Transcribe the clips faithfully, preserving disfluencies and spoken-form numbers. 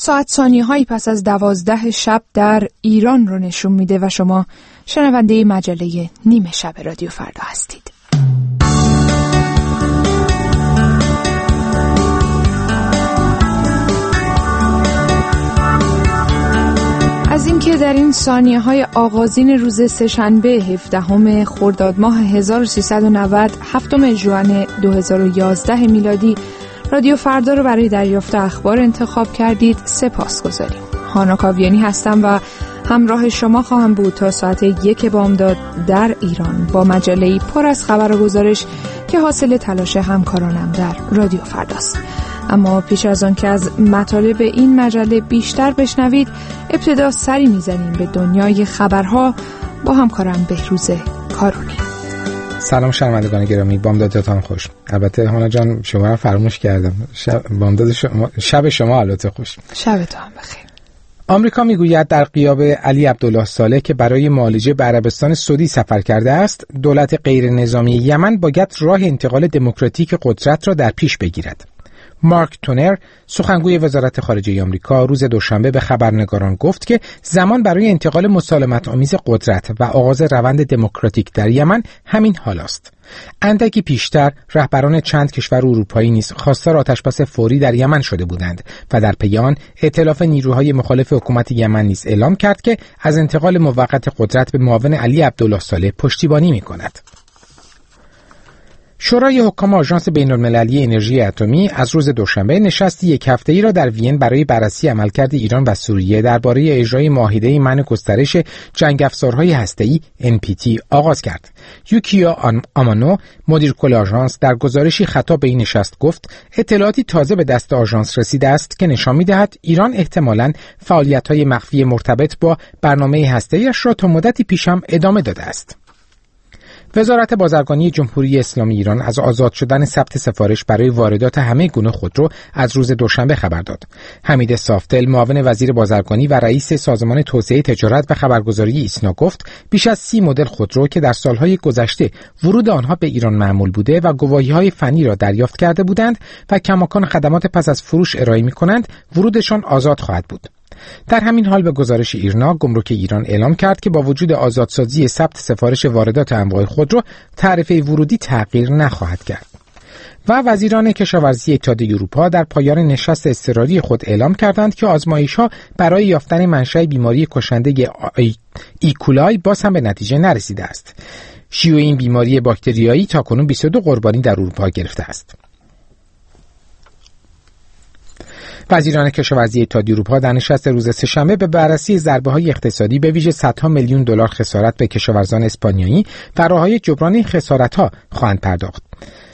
ساعت ثانیه هایی پس از دوازده شب در ایران رو نشون میده و شما شنونده مجله نیمه شب رادیو فردا هستید. از اینکه در این ثانیه های آغازین روز سه‌شنبه هفدهم خرداد ماه هزار و سیصد و نود هفتم ژوئن دو هزار و یازده میلادی رادیو فردا رو برای دریافت اخبار انتخاب کردید، سپاسگزاریم. هانا کاویانی هستم و همراه شما خواهم بود تا ساعت یک بامداد در ایران با مجله‌ای پر از خبر و گزارش که حاصل تلاش همکارانم در رادیو فرداست. اما پیش از آن که از مطالب این مجله بیشتر بشنوید، ابتدا سری میزنیم به دنیای خبرها با همکارم بهروز کارونی. سلام شنوندگان گرامی، بامدادتان خوش. البته هانا جان شما رو فراموش کردم. شب بامداد شما، شب شما البته خوش. شبتون بخیر. آمریکا میگوید در غیاب علی عبدالله صالح که برای معالجه به عربستان سعودی سفر کرده است، دولت غیر نظامی یمن باید راه انتقال دموکراتیک قدرت را در پیش بگیرد. مارک تونر، سخنگوی وزارت خارجه آمریکا، روز دوشنبه به خبرنگاران گفت که زمان برای انتقال مسالمت‌آمیز قدرت و آغاز روند دموکراتیک در یمن همین حال است. اندکی پیشتر رهبران چند کشور اروپایی نیز خواستار آتشبس فوری در یمن شده بودند و در پی آن ائتلاف نیروهای مخالف حکومت یمن نیز اعلام کرد که از انتقال موقت قدرت به معاون علی عبدالله صالح پشتیبانی می‌کند. شورای حکام آژانس بین‌المللی انرژی اتمی از روز دوشنبه نشستی یک هفته‌ای را در وین برای بررسی عملکرد ایران و سوریه درباره اجرای معاهده منع گسترش جنگ افزارهای هسته‌ای ان پی تی آغاز کرد. یوکیا آمانو، مدیر کل آژانس، در گزارشی خطاب به این نشست گفت اطلاعاتی تازه به دست آژانس رسیده است که نشان می‌دهد ایران احتمالاً فعالیت‌های مخفی مرتبط با برنامه هسته‌ایش را تا مدتی پیش هم ادامه داده است. وزارت بازرگانی جمهوری اسلامی ایران از آزاد شدن ثبت سفارش برای واردات همه گونه خودرو از روز دوشنبه خبر داد. حمید صافتل، معاون وزیر بازرگانی و رئیس سازمان توسعه تجارت و خبرگزاری ایسنا گفت بیش از سی مدل خودرو که در سالهای گذشته ورود آنها به ایران معمول بوده و گواهی‌های فنی را دریافت کرده بودند و کماکان خدمات پس از فروش ارائه می‌کنند، ورودشان آزاد خواهد بود. در همین حال به گزارش ایرنا، گمرک ایران اعلام کرد که با وجود آزادسازی ثبت سفارش واردات انواع خودرو، تعرفه ورودی تغییر نخواهد کرد. و وزیران کشاورزی اتحادیه اروپا در پایان نشست اضطراری خود اعلام کردند که آزمایش‌ها برای یافتن منشأ بیماری کشنده ایکولای باز هم به نتیجه نرسیده است. شیوع این بیماری باکتریایی تاکنون بیست و دو قربانی در اروپا گرفته است. وزیران کشاورزی اتحادیه اروپا در نشست روز سه‌شنبه به بررسی ضربه‌های اقتصادی به ویژه صدها میلیون دلار خسارت به کشاورزان اسپانیایی و راه‌های جبران این خسارت‌ها خواهند پرداخت.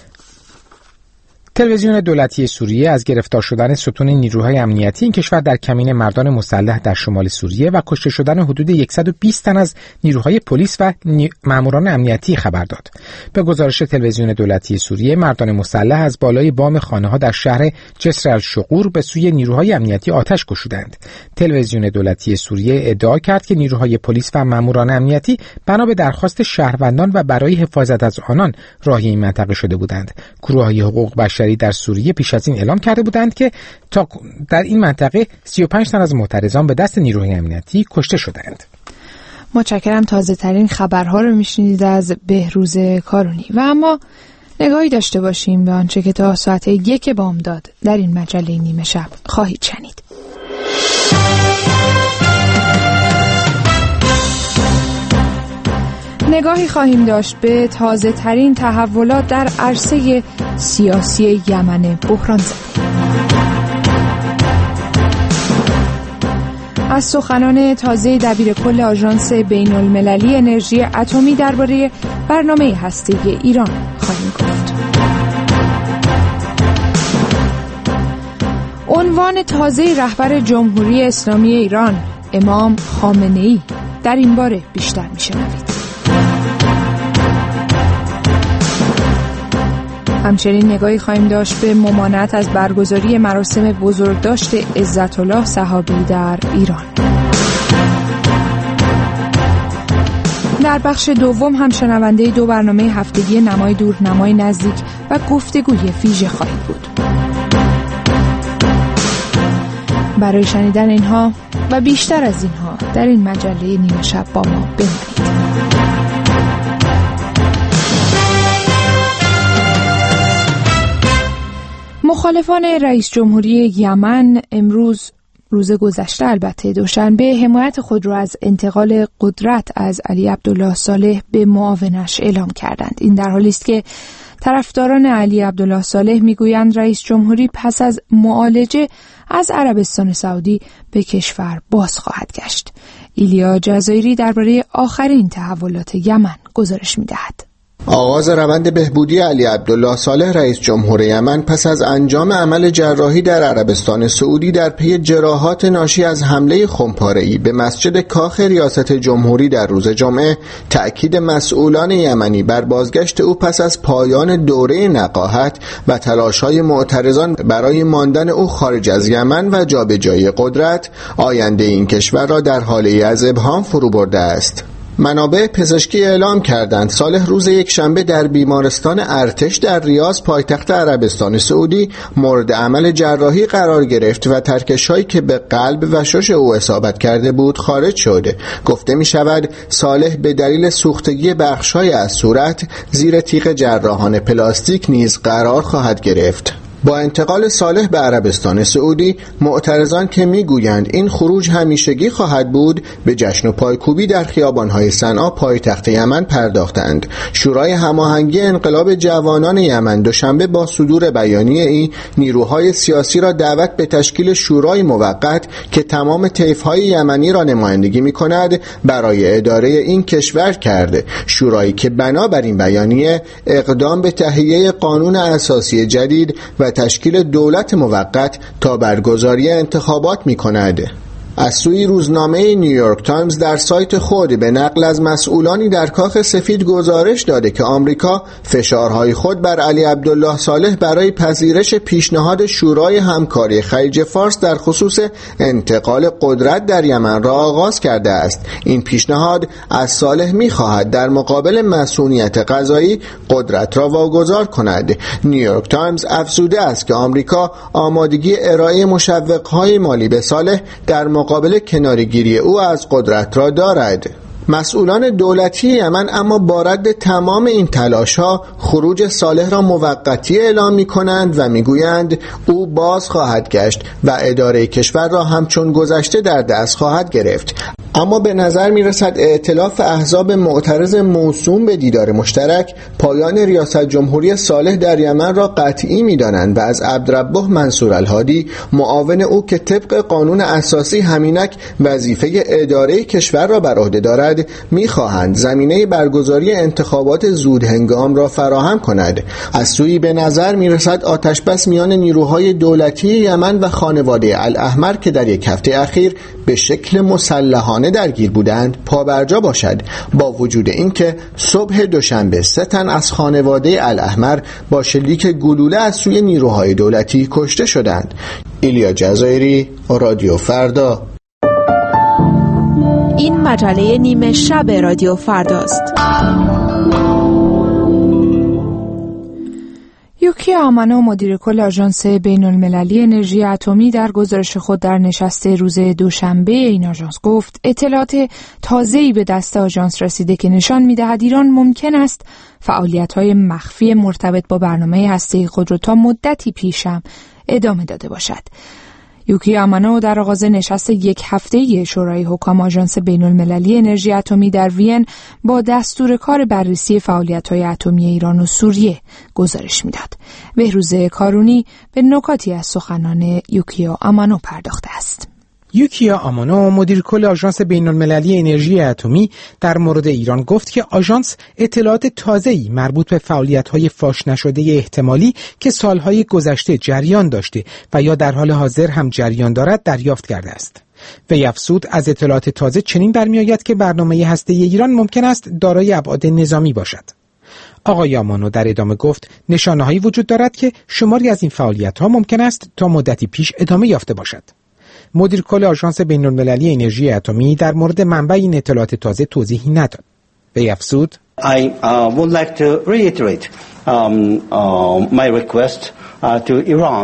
تلویزیون دولتی سوریه از گرفتار شدن ستون نیروهای امنیتی این کشور در کمین مردان مسلح در شمال سوریه و کشته شدن حدود صد و بیست تن از نیروهای پلیس و نی... ماموران امنیتی خبر داد. به گزارش تلویزیون دولتی سوریه، مردان مسلح از بالای بام خانه‌ها در شهر جسر الشقور به سوی نیروهای امنیتی آتش گشودند. تلویزیون دولتی سوریه ادعا کرد که نیروهای پلیس و ماموران امنیتی بنا به درخواست شهروندان و برای حفاظت از آنان راهی این منطقه شده بودند. گروه‌های حقوق بشری در سوریه پیش از این اعلام کرده بودند که تا در این منطقه سی و پنج تن از معترضان به دست نیروهای امنیتی کشته شدند. متشکرم. تازه ترین خبرها رو میشنید از بهروز کارونی. و اما نگاهی داشته باشیم به آنچه که تا ساعت یک بامداد در این مجله نیمه شب خواهید شنید. نگاهی خواهیم داشت به تازه ترین تحولات در عرصه سیاسی یمن بحران زده. از سخنان تازه دبیرکل آژانس بین‌المللی انرژی اتمی درباره برنامه هسته‌ای ایران خواهیم گفت. عنوان تازه رهبر جمهوری اسلامی ایران، امام خامنه‌ای، در این باره بیشتر می‌شنوید. همچنین نگاهی خواهیم داشت به ممانعت از برگزاری مراسم بزرگداشت عزت‌الله صحابی در ایران. در بخش دوم هم شنونده دو برنامه هفتگی نمای دور نمای نزدیک و گفتگوی ویژه خواهید بود. برای شنیدن اینها و بیشتر از اینها در این مجله نیمه شب با ما بمانید. مخالفان رئیس جمهوری یمن امروز، روز گذشته البته دوشنبه، حمایت خود را از انتقال قدرت از علی عبدالله صالح به معاونش اعلام کردند. این در حالی است که طرفداران علی عبدالله صالح میگویند رئیس جمهوری پس از معالجه از عربستان سعودی به کشور باز خواهد گشت. ایلیا جزایری درباره آخرین تحولات یمن گزارش می‌دهد. آغاز روند بهبودی علی عبدالله صالح رئیس جمهور یمن پس از انجام عمل جراحی در عربستان سعودی در پی جراحات ناشی از حمله خمپاره‌ای به مسجد کاخ ریاست جمهوری در روز جمعه، تأکید مسئولان یمنی بر بازگشت او پس از پایان دوره نقاهت و تلاش‌های معترضان برای ماندن او خارج از یمن و جابجایی قدرت، آینده این کشور را در حاله از ابهام فرو برده است. منابع پزشکی اعلام کردند صالح روز یک شنبه در بیمارستان ارتش در ریاض پایتخت عربستان سعودی مورد عمل جراحی قرار گرفت و ترکش‌هایی که به قلب و شش او اصابت کرده بود خارج شده. گفته می شود صالح به دلیل سوختگی بخش‌های از صورت زیر تیغ جراحان پلاستیک نیز قرار خواهد گرفت. با انتقال صالح به عربستان سعودی، معترضان که میگویند این خروج همیشگی خواهد بود، به جشن و پایکوبی در خیابان‌های صنعا پایتخت یمن پرداختند. شورای هماهنگی انقلاب جوانان یمن دوشنبه با صدور بیانیه ای نیروهای سیاسی را دعوت به تشکیل شورای موقت که تمام طیف‌های یمنی را نمایندگی می‌کند برای اداره این کشور کرده. شورایی که بنابر این بیانیه اقدام به تهیه قانون اساسی جدید و تشکیل دولت موقت تا برگزاری انتخابات می‌کند. از سوی روزنامه نیویورک تایمز در سایت خود به نقل از مسئولانی در کاخ سفید گزارش داده که آمریکا فشارهای خود بر علی عبدالله صالح برای پذیرش پیشنهاد شورای همکاری خلیج فارس در خصوص انتقال قدرت در یمن را آغاز کرده است. این پیشنهاد از صالح می‌خواهد در مقابل مسئولیت قضایی قدرت را واگذار کند. نیویورک تایمز افزوده است که آمریکا آمادگی ارائه مشوق‌های مالی به صالح در مقابل کناره‌گیری او از قدرت را دارد. مسئولان دولتی یمن اما با رد تمام این تلاش‌ها خروج صالح را موقتی اعلام می‌کنند و می‌گویند او باز خواهد گشت و اداره کشور را همچون گذشته در دست خواهد گرفت. اما به نظر می‌رسد ائتلاف احزاب معترض موسوم به دیدار مشترک پایان ریاست جمهوری صالح در یمن را قطعی می‌دانند و از عبدالربه منصور الهادی معاون او که طبق قانون اساسی همینک وظیفه اداره کشور را بر عهده دارد می‌خواهند زمینه برگزاری انتخابات زود هنگام را فراهم کند. از سوی به نظر می‌رسد آتشبس میان نیروهای دولتی یمن و خانواده الاحمر که در یک هفته اخیر به شکل مسلحانه درگیر بودند پابرجا باشد، با وجود اینکه صبح دوشنبه سه تن از خانواده الاحمر با شلیک گلوله از سوی نیروهای دولتی کشته شدند. ایلیا جزایری، رادیو فردا. این مجله نیمه شب رادیو فرداست. یوکی آمانو مدیر کل آژانس بین المللی انرژی اتمی در گزارش خود در نشست روز دوشنبه این آژانس گفت اطلاعات تازه‌ای به دست آژانس رسیده که نشان می‌دهد ایران ممکن است فعالیت‌های مخفی مرتبط با برنامه هسته‌ای خود را تا مدتی پیشم ادامه داده باشد. یوکی آمانو در آغاز نشست یک هفته‌ای شورای حکام آژانس بین المللی انرژی اتمی در وین با دستور کار بررسی فعالیت‌های اتمی ایران و سوریه گزارش می‌داد. بهروز کارونی به نکاتی از سخنان یوکی آمانو پرداخته است. یوکی آمانو مدیر کل آژانس بین المللی انرژی اتمی در مورد ایران گفت که آژانس اطلاعات تازه‌ای مربوط به فعالیت‌های فاش نشده احتمالی که سالهای گذشته جریان داشته و یا در حال حاضر هم جریان دارد دریافت کرده است. وی افزود از اطلاعات تازه چنین برمی‌آید که برنامه هسته‌ای ایران ممکن است دارای ابعاد نظامی باشد. آقای آمانو در ادامه گفت نشانه‌هایی وجود دارد که شماری از این فعالیت‌ها ممکن است تا مدتی پیش ادامه یافته باشد. مدیر کل آژانس بین المللی انرژی اتمی در مورد منبع این اطلاعات تازه توضیحی نداد. وی افزود I uh, would like to reiterate um, uh, my request uh, to Iran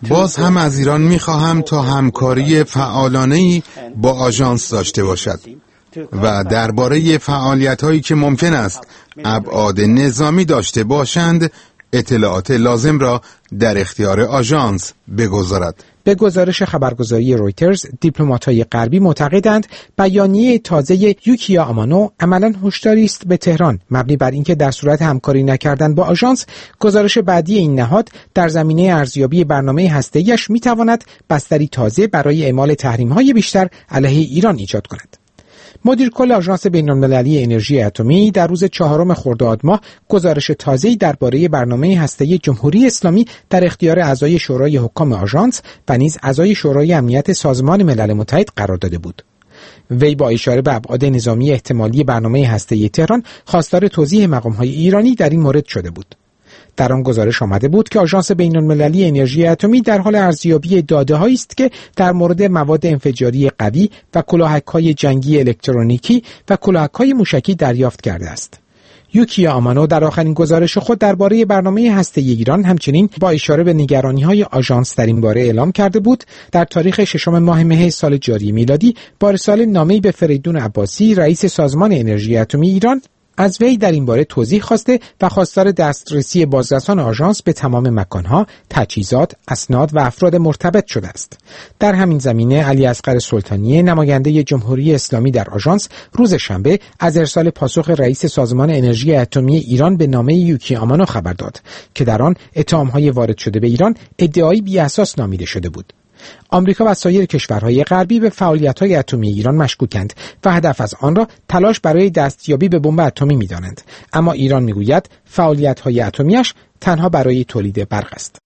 باز هم از ایران می‌خواهم تا همکاری فعالانه‌ای با آژانس داشته باشد و درباره فعالیت‌هایی که ممکن است ابعاد نظامی داشته باشند اطلاعات لازم را در اختیار آژانس بگذارد. به گزارش خبرگزاری رویترز، دیپلمات‌های غربی معتقدند بیانیه تازه یوکیا آمانو عملاً هشداری است به تهران مبنی بر اینکه در صورت همکاری نکردن با آژانس، گزارش بعدی این نهاد در زمینه ارزیابی برنامه هسته‌ایش می‌تواند بستری تازه برای اعمال تحریم‌های بیشتر علیه ایران ایجاد کند. مدیر کل آژانس بین‌المللی انرژی اتمی در روز چهارم خرداد ماه گزارش تازه‌ای درباره برنامه هسته‌ای جمهوری اسلامی در اختیار اعضای شورای حکام آژانس و نیز اعضای شورای امنیت سازمان ملل متحد قرار داده بود. وی با اشاره به ابعاد نظامی احتمالی برنامه هسته‌ای تهران خواستار توضیح مقام‌های ایرانی در این مورد شده بود. در آن گزارش آمده بود که آژانس بین‌المللی انرژی اتمی در حال ارزیابی داده‌هایی است که در مورد مواد انفجاری قوی و کلاهک‌های جنگی الکترونیکی و کلاهک‌های موشکی دریافت کرده است. یوکیا آمانو در آخرین گزارش خود درباره برنامه هسته‌ای ایران همچنین با اشاره به نگرانی‌های آژانس در این باره اعلام کرده بود در تاریخ ششم ماه مه سال جاری میلادی با ارسال نامه‌ای به فریدون عباسی رئیس سازمان انرژی اتمی ایران از وی در این باره توضیح خواسته و خواستار دسترسی بازرسان آژانس به تمام مکانها، تجهیزات، اسناد و افراد مرتبط شده است. در همین زمینه علی اصغر سلطانی، نماینده جمهوری اسلامی در آژانس، روز شنبه از ارسال پاسخ رئیس سازمان انرژی اتمی ایران به نامه یوکی آمانو خبر داد که در آن اتهام‌های وارد شده به ایران ادعایی بی‌اساس نامیده شده بود. آمریکا و سایر کشورهای غربی به فعالیت‌های اتمی ایران مشکوکند و هدف از آن را تلاش برای دستیابی به بمب اتمی می‌دانند، اما ایران می‌گوید فعالیت‌های اتمی‌اش تنها برای تولید برق است.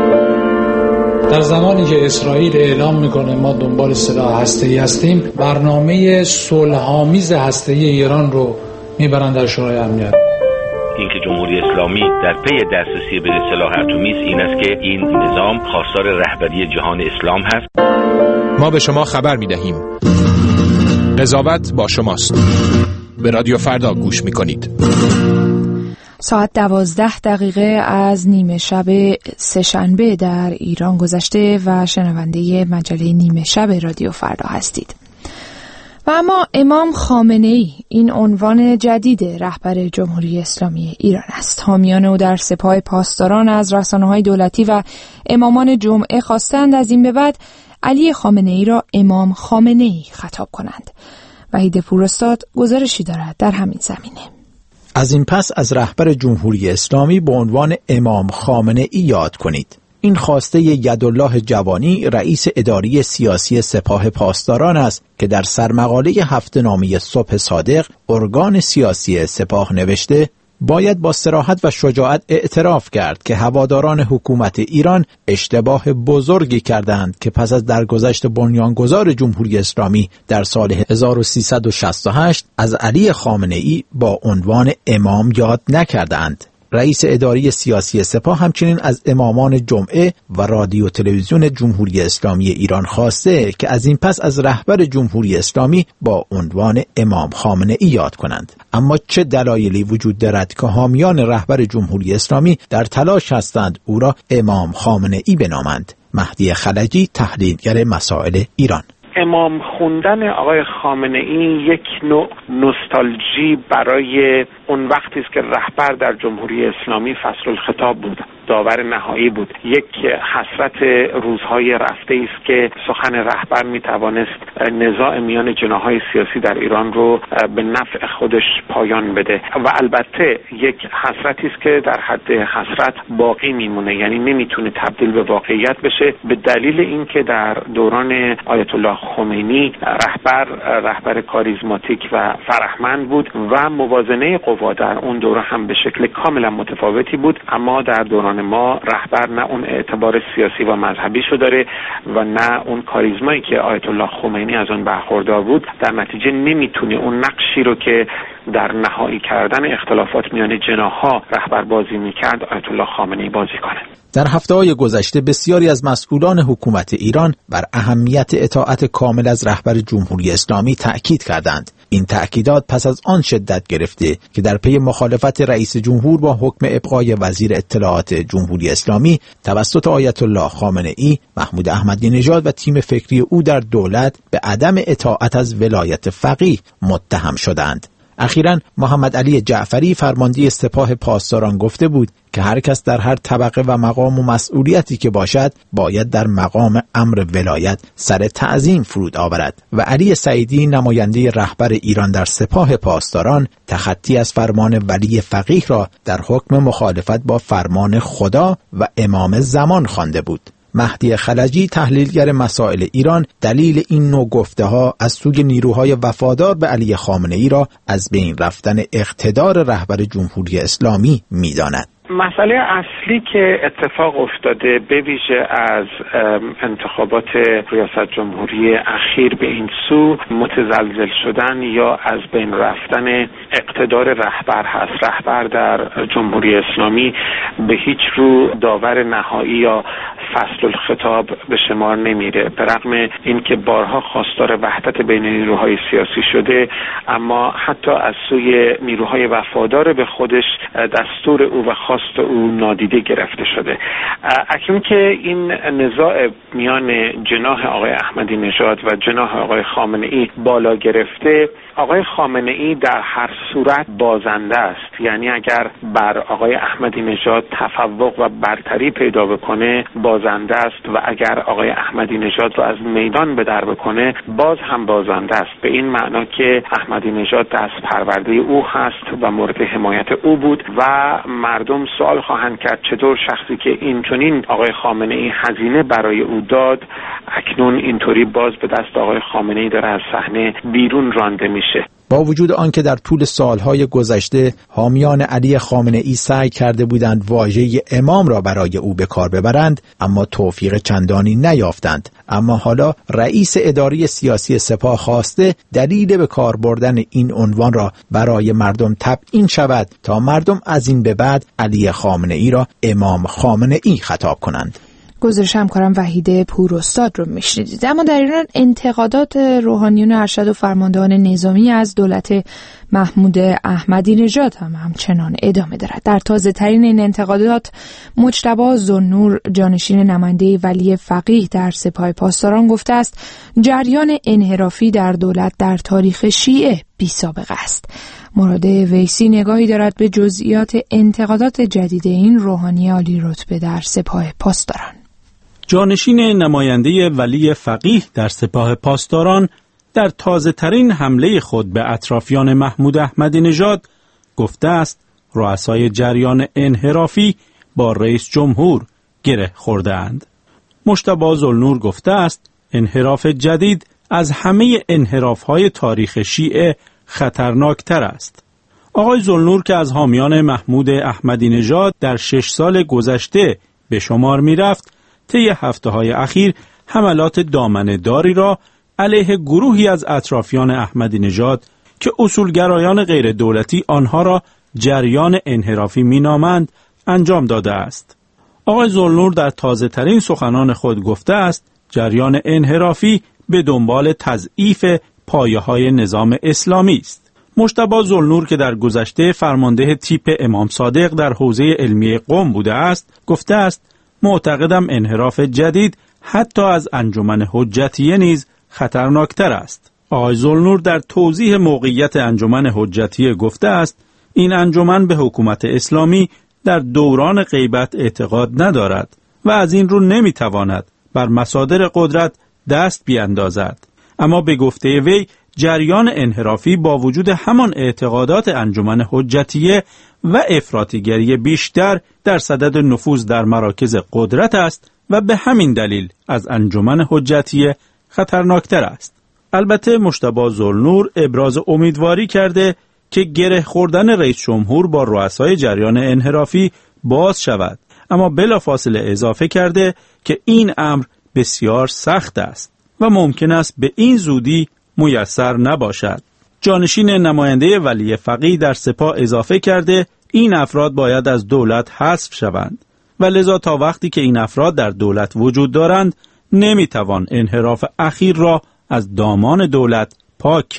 در زمانی که اسرائیل اعلام می‌کنه ما دنبال سلاح هسته‌ای هستیم، برنامه صلح‌آمیز هسته‌ای ایران رو می‌برند در شورای امنیت. اینکه جمهوری اسلامی در پی دسترسی به سلاح اتمی است این است که این نظام خواستار رهبری جهان اسلام هست. ما به شما خبر می‌دهیم. قضاوت با شماست. به رادیو فردا گوش می‌کنید. ساعت دوازده دقیقه از نیمه شب سه‌شنبه در ایران گذشته و شنونده مجله نیمه شب رادیو فردا هستید. و اما امام خامنه‌ای این عنوان جدید رهبر جمهوری اسلامی ایران است. حامیان او در سپاه پاسداران از رسانه‌های دولتی و امامان جمعه خواستند از این به بعد علی خامنه‌ای را امام خامنه‌ای خطاب کنند. وحید پوراستاد گزارشی دارد در همین زمینه. از این پس از رهبر جمهوری اسلامی به عنوان امام خامنه‌ای یاد کنید. این خواسته یدالله جوانی رئیس اداری سیاسی سپاه پاسداران است که در سرمقاله هفته‌نامه صبح صادق ارگان سیاسی سپاه نوشته باید با صراحت و شجاعت اعتراف کرد که هواداران حکومت ایران اشتباه بزرگی کردند که پس از درگذشت بنیانگذار جمهوری اسلامی در سال هزار و سیصد و شصت و هشت از علی خامنه‌ای با عنوان امام یاد نکردند. رئیس اداری سیاسی سپاه همچنین از امامان جمعه و رادیو تلویزیون جمهوری اسلامی ایران خواسته که از این پس از رهبر جمهوری اسلامی با عنوان امام خامنه‌ای یاد کنند. اما چه دلایلی وجود دارد که حامیان رهبر جمهوری اسلامی در تلاش هستند او را امام خامنه‌ای بنامند؟ مهدی خلجی، تحلیلگر مسائل ایران: امام خوندن آقای خامنه‌ای یک نوع نوستالژی برای اون وقتی است که رهبر در جمهوری اسلامی فصل الخطاب بود، داور نهایی بود. یک حسرت روزهای رفته است که سخن رهبر می توانست نزاع میان جناح‌های سیاسی در ایران رو به نفع خودش پایان بده و البته یک حسرتی است که در حد حسرت باقی میمونه، یعنی نمیتونه تبدیل به واقعیت بشه به دلیل اینکه در دوران آیت الله خمینی رهبر رهبر کاریزماتیک و فرهمند بود و موازنه قوا در اون دوره هم به شکل کاملا متفاوتی بود، اما در دوران ما رهبر نه اون اعتبار سیاسی و مذهبی شو داره و نه اون کاریزمایی که آیت الله خمینی از اون برخوردار بود. در نتیجه نمیتونه اون نقشی رو که در نهایی کردن اختلافات میان جناح‌ها رهبر بازی میکرد آیت الله خامنه‌ای بازی کنه. در هفته‌های گذشته بسیاری از مسئولان حکومت ایران بر اهمیت اطاعت کامل از رهبر جمهوری اسلامی تأکید کردند. این تأکیدات پس از آن شدت گرفته که در پی مخالفت رئیس جمهور با حکم ابقای وزیر اطلاعات جمهوری اسلامی توسط آیت الله خامنه ای، محمود احمدی نژاد و تیم فکری او در دولت به عدم اطاعت از ولایت فقیه متهم شدند. اخیراً محمد علی جعفری فرمانده سپاه پاسداران گفته بود که هر کس در هر طبقه و مقام و مسئولیتی که باشد باید در مقام امر ولایت سر تعظیم فرود آورد و علی سعیدی نماینده رهبر ایران در سپاه پاسداران تخطی از فرمان ولی فقیه را در حکم مخالفت با فرمان خدا و امام زمان خوانده بود. مهدی خلجی تحلیلگر مسائل ایران دلیل این نوع گفته‌ها از سوی نیروهای وفادار به علی خامنه ای را از بین رفتن اقتدار رهبر جمهوری اسلامی می‌داند. مسئله اصلی که اتفاق افتاده به ویژه از انتخابات ریاست جمهوری اخیر به این سو متزلزل شدن یا از بین رفتن اقتدار رهبر هست. رهبر در جمهوری اسلامی به هیچ رو داور نهایی یا فصل الخطاب به شمار نمیره. به رغم اینکه بارها خواستار وحدت بین نیروهای سیاسی شده، اما حتی از سوی نیروهای وفادار به خودش دستور او و خواست او نادیده گرفته شده. اکنون که این نزاع میان جناح آقای احمدی نژاد و جناح آقای خامنه ای بالا گرفته، آقای خامنه ای در هر صورت بازنده است. یعنی اگر بر آقای احمدی نژاد تفوق و برتری پیدا بکنه بازنده است و اگر آقای احمدی نژاد رو از میدان به در بکنه باز هم بازنده است. به این معنا که احمدی نژاد دست پرورده او هست و مورد حمایت او بود و مردم سوال خواهند کرد چطور شخصی که اینچنین آقای خامنه ای هزینه برای او داد اکنون اینطوری باز به دست آقای خامنه ای داره از صحنه بیرون رانده میشه. با وجود آنکه در طول سالهای گذشته حامیان علی خامنه ای سعی کرده بودند واژه امام را برای او به کار ببرند، اما توفیق چندانی نیافتند. اما حالا رئیس اداره سیاسی سپاه خواسته دلیل به کار بردن این عنوان را برای مردم تبیین شود تا مردم از این به بعد علی خامنه ای را امام خامنه ای خطاب کنند. گزارش همکارم وحیده پوراستاد رو میشنیدید. اما در ایران انتقادات روحانیون ارشد و فرماندهان نظامی از دولت محمود احمدی نژاد هم همچنان ادامه دارد. در تازه ترین این انتقادات مجتبی ذوالنور جانشین نماینده ولی فقیه در سپاه پاسداران گفته است جریان انحرافی در دولت در تاریخ شیعه بی سابقه است. مراد ویسی نگاهی دارد به جزئیات انتقادات جدید این روحانی عالی رتبه در سپاه پاسداران. جانشین نماینده ولی فقیه در سپاه پاسداران در تازه ترین حمله خود به اطرافیان محمود احمدی نژاد گفته است رؤسای جریان انحرافی با رئیس جمهور گره خورده اند. مجتبی ذوالنور گفته است انحراف جدید از همه انحراف‌های تاریخ شیعه خطرناکتر است. آقای ذوالنور که از حامیان محمود احمدی نژاد در شش سال گذشته به شمار می رفت، طی هفته‌های اخیر حملات دامنه‌داری را علیه گروهی از اطرافیان احمدی نژاد که اصولگرایان غیر دولتی آنها را جریان انحرافی مینامند انجام داده است. آقای ذوالنور در تازه ترین سخنان خود گفته است جریان انحرافی به دنبال تضعیف پایه‌های نظام اسلامی است. مجتبی ذوالنور که در گذشته فرمانده تیپ امام صادق در حوزه علمی قم بوده است گفته است معتقدم انحراف جدید حتی از انجمن حجتیه نیز خطرناکتر است. آقای ذوالنور در توضیح موقعیت انجمن حجتیه گفته است این انجمن به حکومت اسلامی در دوران غیبت اعتقاد ندارد و از این رو نمیتواند بر مصادر قدرت دست بیاندازد. اما به گفته وی جریان انحرافی با وجود همان اعتقادات انجمن حجتیه و افراطیگری بیشتر در صدد نفوذ در مراکز قدرت است و به همین دلیل از انجمن حجتیه خطرناکتر است. البته مجتبی ذوالنور ابراز امیدواری کرده که گره خوردن رئیس جمهور با رؤسای جریان انحرافی باز شود، اما بلافاصله اضافه کرده که این امر بسیار سخت است و ممکن است به این زودی میسر نباشد. جانشین نماینده ولی فقیه در سپاه اضافه کرده این افراد باید از دولت حذف شوند و لذا تا وقتی که این افراد در دولت وجود دارند نمیتوان انحراف اخیر را از دامان دولت پاک کرد.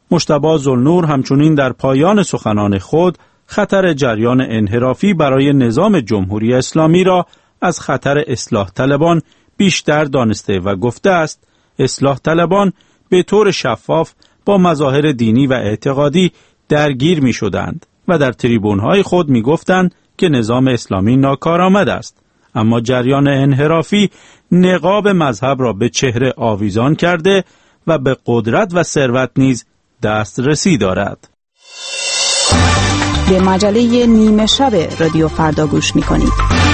مجتبی ذوالنور همچنین در پایان سخنان خود خطر جریان انحرافی برای نظام جمهوری اسلامی را از خطر اصلاح طلبان بیشتر دانسته و گفته است اصلاح طلبان به طور شفاف با مظاهر دینی و اعتقادی درگیر می شدند و در تریبون‌های خود می گفتند که نظام اسلامی ناکارآمد است، اما جریان انحرافی نقاب مذهب را به چهره آویزان کرده و به قدرت و ثروت نیز دسترسی دارد. به مجله نیمه شب رادیو فردا گوش می‌کنید.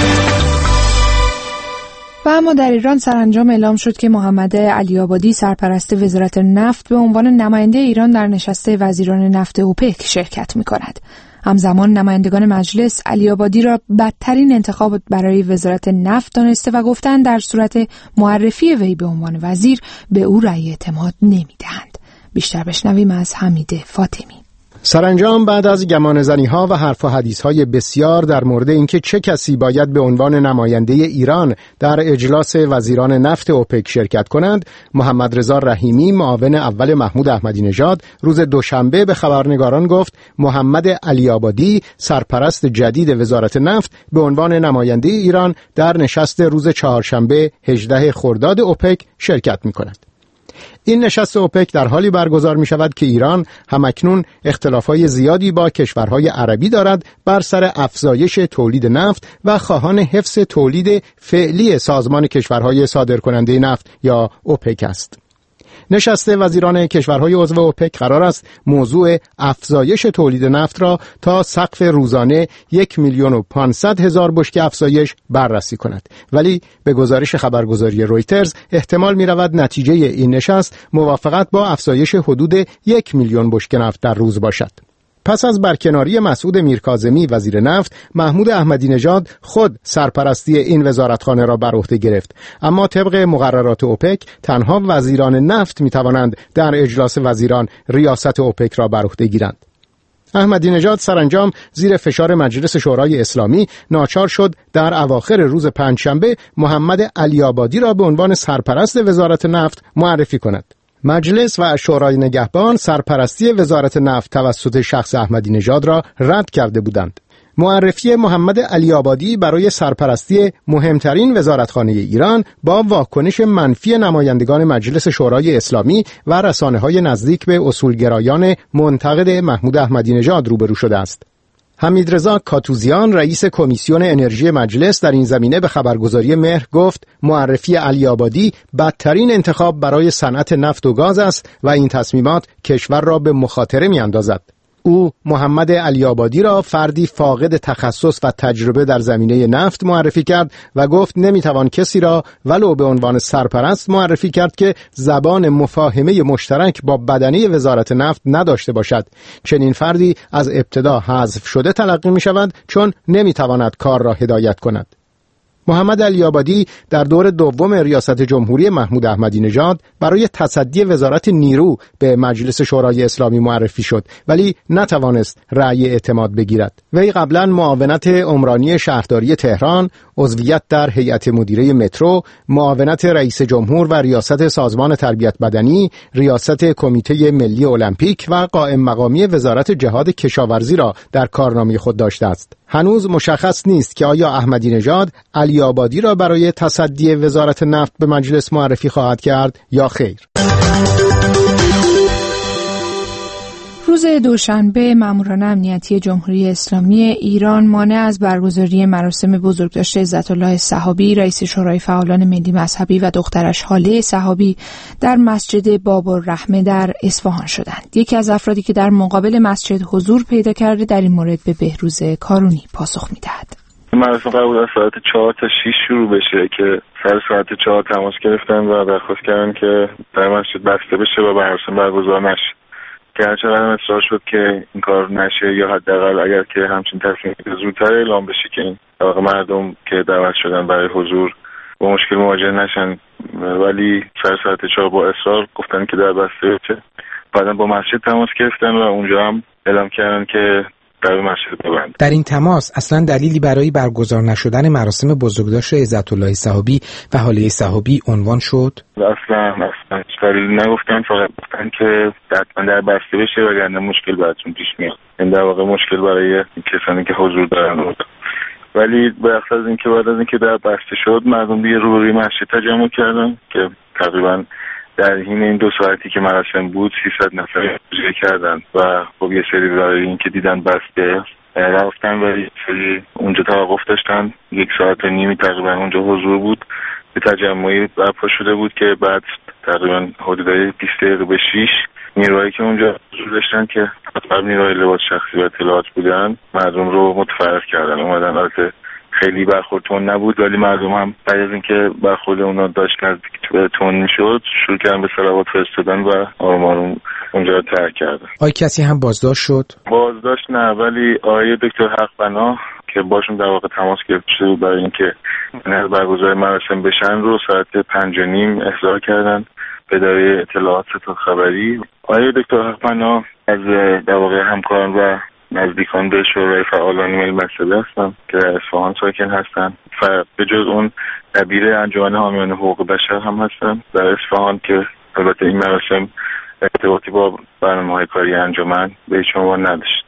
و اما در ایران سرانجام اعلام شد که محمد علی‌آبادی سرپرست وزارت نفت به عنوان نماینده ایران در نشست وزیران نفت اوپک شرکت می‌کند. همزمان نمایندگان مجلس علی‌آبادی را بدترین انتخاب برای وزارت نفت دانسته و گفتند در صورت معرفی وی به عنوان وزیر به او رأی اعتماد نمی‌دهند. بیشتر بشنویم از حمید فاطمی. سرانجام بعد از گمانه‌زنی‌ها و حرف و حدیث‌های بسیار در مورد اینکه چه کسی باید به عنوان نماینده ایران در اجلاس وزیران نفت اوپک شرکت کنند، محمد رضا رحیمی معاون اول محمود احمدی نژاد روز دوشنبه به خبرنگاران گفت محمد علی‌آبادی سرپرست جدید وزارت نفت به عنوان نماینده ایران در نشست روز چهارشنبه هجدهم خرداد اوپک شرکت می‌کند. این نشست اوپک در حالی برگزار می شود که ایران همکنون اختلافات زیادی با کشورهای عربی دارد بر سر افزایش تولید نفت و خواهان حفظ تولید فعلی سازمان کشورهای صادرکننده نفت یا اوپک است. نشست وزیران کشورهای عضو اوپک قرار است موضوع افزایش تولید نفت را تا سقف روزانه یک میلیون و پانصد هزار بشکه افزایش بررسی کند، ولی به گزارش خبرگزاری رویترز احتمال می رود نتیجه این نشست موافقت با افزایش حدود یک میلیون بشکه نفت در روز باشد. پس از برکناری مسعود میرکاظمی وزیر نفت، محمود احمدی نژاد خود سرپرستی این وزارتخانه را بر عهده گرفت، اما طبق مقررات اوپک تنها وزیران نفت می توانند در اجلاس وزیران ریاست اوپک را بر عهده گیرند. احمدی نژاد سرانجام زیر فشار مجلس شورای اسلامی ناچار شد در اواخر روز پنجشنبه محمد علی‌آبادی را به عنوان سرپرست وزارت نفت معرفی کند. مجلس و شورای نگهبان سرپرستی وزارت نفت توسط شخص احمدی نژاد را رد کرده بودند. معرفی محمد علی‌آبادی برای سرپرستی مهمترین وزارتخانه ایران با واکنش منفی نمایندگان مجلس شورای اسلامی و رسانه‌های نزدیک به اصولگرایان منتقد محمود احمدی نژاد روبرو شده است. حمیدرضا کاتوزیان رئیس کمیسیون انرژی مجلس در این زمینه به خبرگزاری مهر گفت معرفی علی‌آبادی بدترین انتخاب برای صنعت نفت و گاز است و این تصمیمات کشور را به مخاطره می‌اندازد. او محمد علی‌آبادی را فردی فاقد تخصص و تجربه در زمینه نفت معرفی کرد و گفت نمیتوان کسی را ولو به عنوان سرپرست معرفی کرد که زبان مفاهمه مشترک با بدنه وزارت نفت نداشته باشد. چنین فردی از ابتدا حذف شده تلقی می شود چون نمیتواند کار را هدایت کند. محمد علی‌آبادی در دور دوم ریاست جمهوری محمود احمدی نژاد برای تصدی وزارت نیرو به مجلس شورای اسلامی معرفی شد، ولی نتوانست رأی اعتماد بگیرد. وی قبلا معاونت عمرانی شهرداری تهران، عضویت در هیئت مدیره مترو، معاونت رئیس جمهور و ریاست سازمان تربیت بدنی، ریاست کمیته ملی المپیک و قائم مقامی وزارت جهاد کشاورزی را در کارنامه خود داشته است. هنوز مشخص نیست که آیا احمدی نژاد علی‌آبادی را برای تصدی وزارت نفت به مجلس معرفی خواهد کرد یا خیر. روز دوشنبه ماموران امنیتی جمهوری اسلامی ایران مانع از برگزاری مراسم بزرگداشت عزت‌الله صحابی رئیس شورای فعالان ملی مذهبی و دخترش هاله صحابی در مسجد باب‌الرحمه در اصفهان شدند. یکی از افرادی که در مقابل مسجد حضور پیدا کرده در این مورد به بهروز کارونی پاسخ می‌دهد. مراسم قرار بود از ساعت چهار تا شش شروع بشه که سر ساعت چهار تماس گرفتن و درخواست کردن که در مسجد بسته بشه و مراسم برگزار نشه. که هرچه قدم اصرار شد که این کار نشه یا حداقل اگر که همچین تصمیمی زودتر اعلام بشه که این مردم که دعوت شدن برای حضور با مشکل مواجه نشن، ولی سر ساعت چهار با اصرار گفتن که در بسته بشه. بعدا با مسجد تماس گرفتن و اونجا هم اعلام کردن که در مسجد ببند. در این تماس اصلا دلیلی برای برگزار نشدن مراسم بزرگداشت عزت‌الله صحابی و حالیه صحابی عنوان شد؟ اصلا اصلا دلیلی نگفتن، فقط گفتن که حتما در بسته بشه وگرنه مشکل براتون پیش میاد. این در واقع مشکل برای کسانی که حضور دارن بود. ولی به از اینکه بعد از اینکه در بسته شد مردم دیگه روبروی مسجد تجمع کردن که تقریبا در حین این دو ساعتی که مراسم بود سیصد نفر جمع کردن و خب یه سری برای اینکه دیدن بسته رفتن و یه سری اونجا توقف داشتن. یک ساعت و نیمی تقریبا اونجا حضور بود. به تجمعی برپا شده بود که بعد تقریبا حدودای بیست دقیقه به شیش نیروهایی که اونجا حضور داشتن که اغلب نیروهای لباس شخصی و اطلاعات بودن مردم رو متفرق کردن. اومدن البته خیلی برخورد تون نبود ولی مردم هم بعد از اینکه برخورد اونا داشت نزدیک به تون میشد شروع کردن به صلوات فرستادن و آروم آروم اونجا رو ترک کردن. آیا کسی هم بازداشت شد؟ بازداشت نه، ولی آقای دکتر حق‌بنا که باشون در واقع تماس گرفته شده برای اینکه نه برگزار مراسم بشن رو ساعت پنج و نیم احضار کردن به اداره اطلاعات ستاد خبری. آقای دکتر حق‌بنا از در واقع همکاران و نزدیکان به شورای فعالان ملی مسئله هستن که در اصفهان ساکن هستن. به جز اون دبیر انجمن حامیان حقوق بشر هم هستن در اصفهان که البته این مراسم ارتباطی با برنامه‌های کاری انجمن به هیچ عنوان نداشت.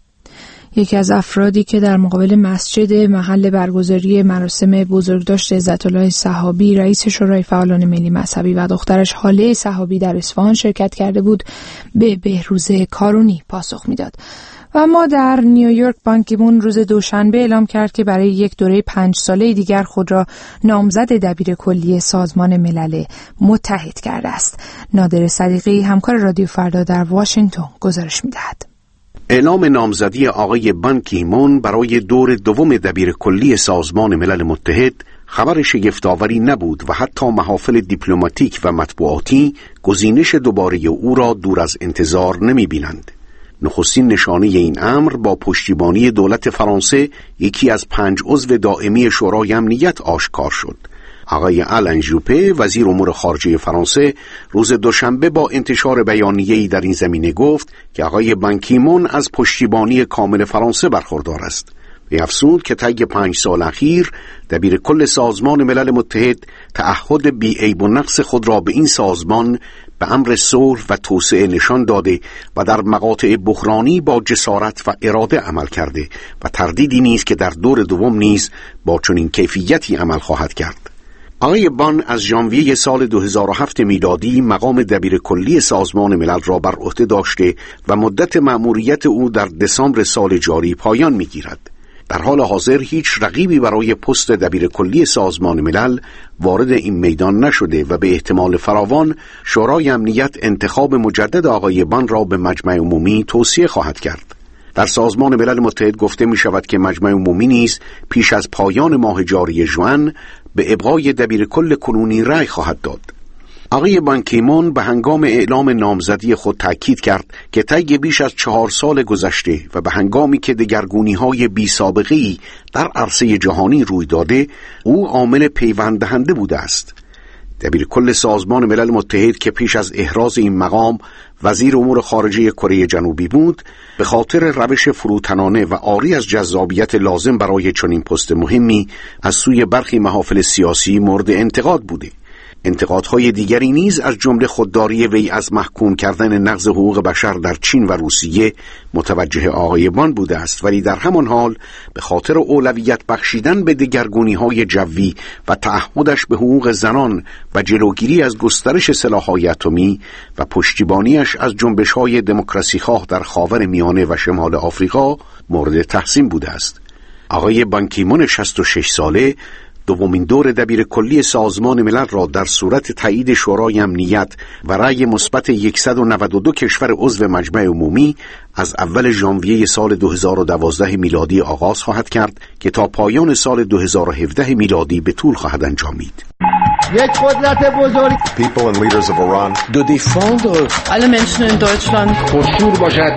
یکی از افرادی که در مقابل مسجد محل برگزاری مراسم بزرگداشت عزت‌الله صحابی رئیس شورای فعالان ملی مذهبی و دخترش حاله صحابی در اصفهان شرکت کرده بود به بهروز کارونی پاسخ میداد. و اما در نیویورک بان کی مون روز دوشنبه اعلام کرد که برای یک دوره پنج ساله دیگر خود را نامزد دبیر کلی سازمان ملل متحد کرده است. نادر صدیقی همکار رادیو فردا در واشنگتن گزارش می‌دهد. اعلام نامزدی آقای بان کی مون برای دور دوم دبیر کلی سازمان ملل متحد خبر شگفت‌آوری نبود و حتی محافل دیپلماتیک و مطبوعاتی گزینش دوباره او را دور از انتظار نمی‌بینند. نخستین نشانه این امر با پشتیبانی دولت فرانسه یکی از پنج عضو دائمی شورای امنیت آشکار شد. آقای آلن ژوپه وزیر امور خارجه فرانسه روز دوشنبه با انتشار بیانیه‌ای در این زمینه گفت که آقای بان کی مون از پشتیبانی کامل فرانسه برخوردار است. و افزود که طی پنج سال اخیر دبیر کل سازمان ملل متحد تعهد بی‌عیب و نقص خود را به این سازمان به امر صلح و توسعه نشان داده و در مقاطع بحرانی با جسارت و اراده عمل کرده و تردیدی نیست که در دور دوم نیز با چنین کیفیتی عمل خواهد کرد. آقای بان از ژانویه سال دو هزار و هفت میلادی مقام دبیر کلی سازمان ملل را بر عهده داشته و مدت مأموریت او در دسامبر سال جاری پایان می‌گیرد. در حال حاضر هیچ رقیبی برای پست دبیر کلی سازمان ملل وارد این میدان نشده و به احتمال فراوان شورای امنیت انتخاب مجدد آقای بان را به مجمع عمومی توصیه خواهد کرد. در سازمان ملل متحد گفته می شود که مجمع عمومی نیز پیش از پایان ماه جاری ژوئن به ابقای دبیر کل کنونی رأی خواهد داد. آقای بان کی مون به هنگام اعلام نامزدی خود تأکید کرد که طی بیش از چهار سال گذشته و به هنگامی که دگرگونی‌های بی‌سابقه‌ای در عرصه جهانی روی داده او عامل پیوند دهنده بوده است. دبیر کل سازمان ملل متحد که پیش از احراز این مقام وزیر امور خارجه کره جنوبی بود به خاطر روش فروتنانه و عاری از جذابیت لازم برای چنین پست مهمی از سوی برخی محافل سیاسی مورد انتقاد بوده. انتقادهای دیگری نیز از جمله خودداری وی از محکوم کردن نقض حقوق بشر در چین و روسیه متوجه آقای بان بوده است، ولی در همان حال به خاطر اولویت بخشیدن به دگرگونی‌های جوی و تعهدش به حقوق زنان و جلوگیری از گسترش سلاح‌های اتمی و پشتیبانیش از جنبش‌های دموکراسی‌خواه در خاور میانه و شمال آفریقا مورد تحسین بوده است. آقای بان کی مون شصت و شش ساله دومین دور دبیر کلی سازمان ملل را در صورت تایید شورای امنیت و رأی مثبت صد و نود و دو کشور عضو مجمع عمومی از اول ژانویه سال دو هزار و دوازده میلادی آغاز خواهد کرد که تا پایان سال دو هزار و هفده میلادی به طول خواهد انجامید. یک قدرت بزرگ People and leaders of Iran de défendre alle Menschen in Deutschland پرشور باشد.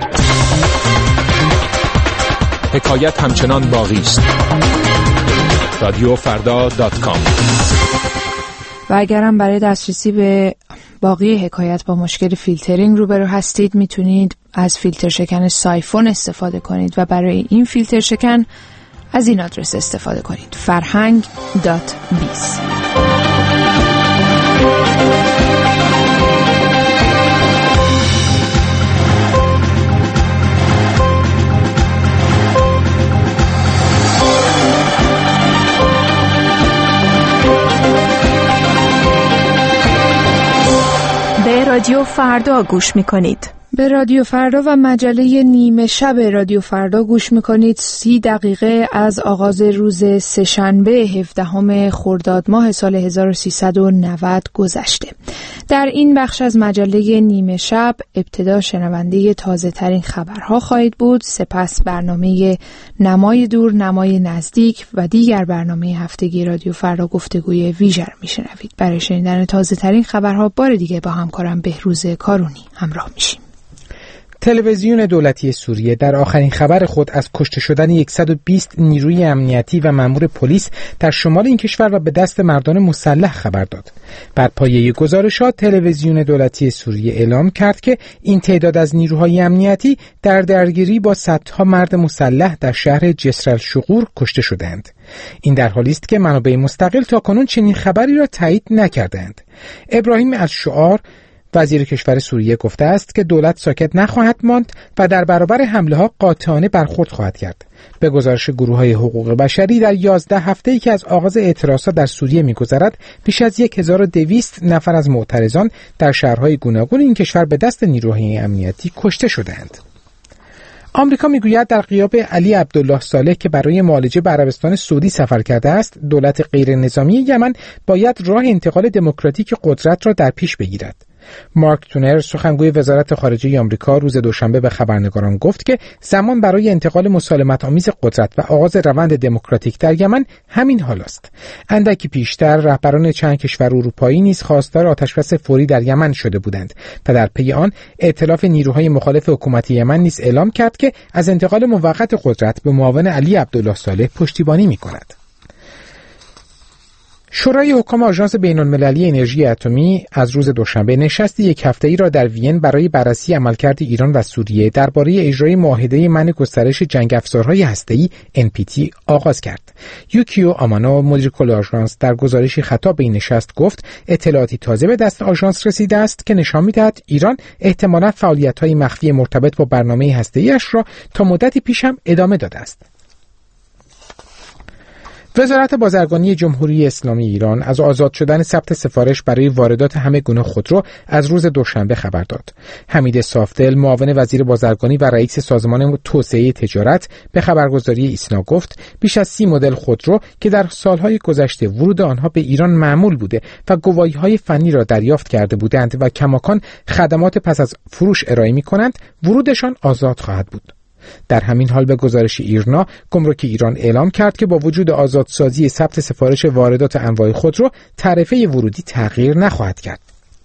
حکایت همچنان باقی است. رادیو فردا دات کام. و اگرم برای دسترسی به باقی حکایت با مشکل فیلترینگ روبرو هستید میتونید از فیلتر شکن سایفون استفاده کنید و برای این فیلتر شکن از این آدرس استفاده کنید: فرهنگ دات بیز. به رادیو فردا گوش میکنید. به رادیو فردا و مجله نیمه شب رادیو فردا گوش میکنید. سی دقیقه از آغاز روز سه‌شنبه هفدهم خرداد ماه سال هزار و سیصد و نود گذشته. در این بخش از مجله نیمه شب ابتدا شنونده تازه ترین خبرها خواهید بود، سپس برنامه نمای دور نمای نزدیک و دیگر برنامه هفتگی رادیو فردا گفتگوی ویژه رو میشنوید. برای شنیدن تازه ترین خبرها بار دیگه با همکارم بهروز کارونی همراه میشیم. تلویزیون دولتی سوریه در آخرین خبر خود از کشته شدن صد و بیست نیروی امنیتی و مأمور پلیس در شمال این کشور و به دست مردان مسلح خبر داد. بر پایه گزارشات تلویزیون دولتی سوریه اعلام کرد که این تعداد از نیروهای امنیتی در درگیری با صدها مرد مسلح در شهر جسر الشغور کشته شدند. این در حالی است که منابع مستقل تاکنون چنین خبری را تایید نکردند. ابراهیم الشعار وزیر کشور سوریه گفته است که دولت ساکت نخواهد ماند و در برابر حمله‌ها قاطعانه برخورد خواهد کرد. به گزارش گروه‌های حقوق بشری در یازده هفته‌ای که از آغاز اعتراضات در سوریه می‌گذرد، بیش از هزار و دویست نفر از معترضان در شهرهای گوناگون این کشور به دست نیروهای امنیتی کشته شدند. آمریکا میگوید در غیاب علی عبدالله صالح که برای معالجه به عربستان سعودی سفر کرده است، دولت غیر نظامی یمن باید راه انتقال دموکراتیک قدرت را در پیش بگیرد. مارک تونر سخنگوی وزارت خارجه آمریکا روز دوشنبه به خبرنگاران گفت که زمان برای انتقال مسالمت آمیز قدرت و آغاز روند دموکراتیک در یمن همین حال است. اندکی پیشتر رهبران چند کشور اروپایی نیز خواستار آتشبس فوری در یمن شده بودند و در پی آن ائتلاف نیروهای مخالف حکومت یمن نیز اعلام کرد که از انتقال موقت قدرت به معاون علی عبدالله صالح پشتیبانی می‌کند. شورای حکام آژانس بین‌المللی انرژی اتمی از روز دوشنبه نشست یک هفته‌ای را در وین برای بررسی عملکرد ایران و سوریه درباره اجرای معاهده منع گسترش جنگ افزارهای هسته‌ای ان پی تی آغاز کرد. یوکیو آمانو مدیر کل آژانس در گزارشی خطاب به این نشست گفت اطلاعاتی تازه به دست آژانس رسیده است که نشان می‌دهد ایران احتمالاً فعالیت‌های مخفی مرتبط با برنامه هسته‌ای‌اش را تا مدتی پیش هم ادامه داده است. وزارت بازرگانی جمهوری اسلامی ایران از آزاد شدن ثبت سفارش برای واردات همه گونه خودرو از روز دوشنبه خبر داد. حمید صافدل معاون وزیر بازرگانی و رئیس سازمان توسعه تجارت به خبرگزاری ایسنا گفت بیش از سی مدل خودرو که در سالهای گذشته ورود آنها به ایران معمول بوده و گواهی‌های فنی را دریافت کرده بودند و کماکان خدمات پس از فروش ارائه می‌کنند، ورودشان آزاد خواهد بود. در همین حال به گزارش ایرنا، گمرک ایران اعلام کرد که با وجود آزادسازی ثبت سفارش واردات انواع خودرو، تعرفه ورودی تغییر نخواهد کرد.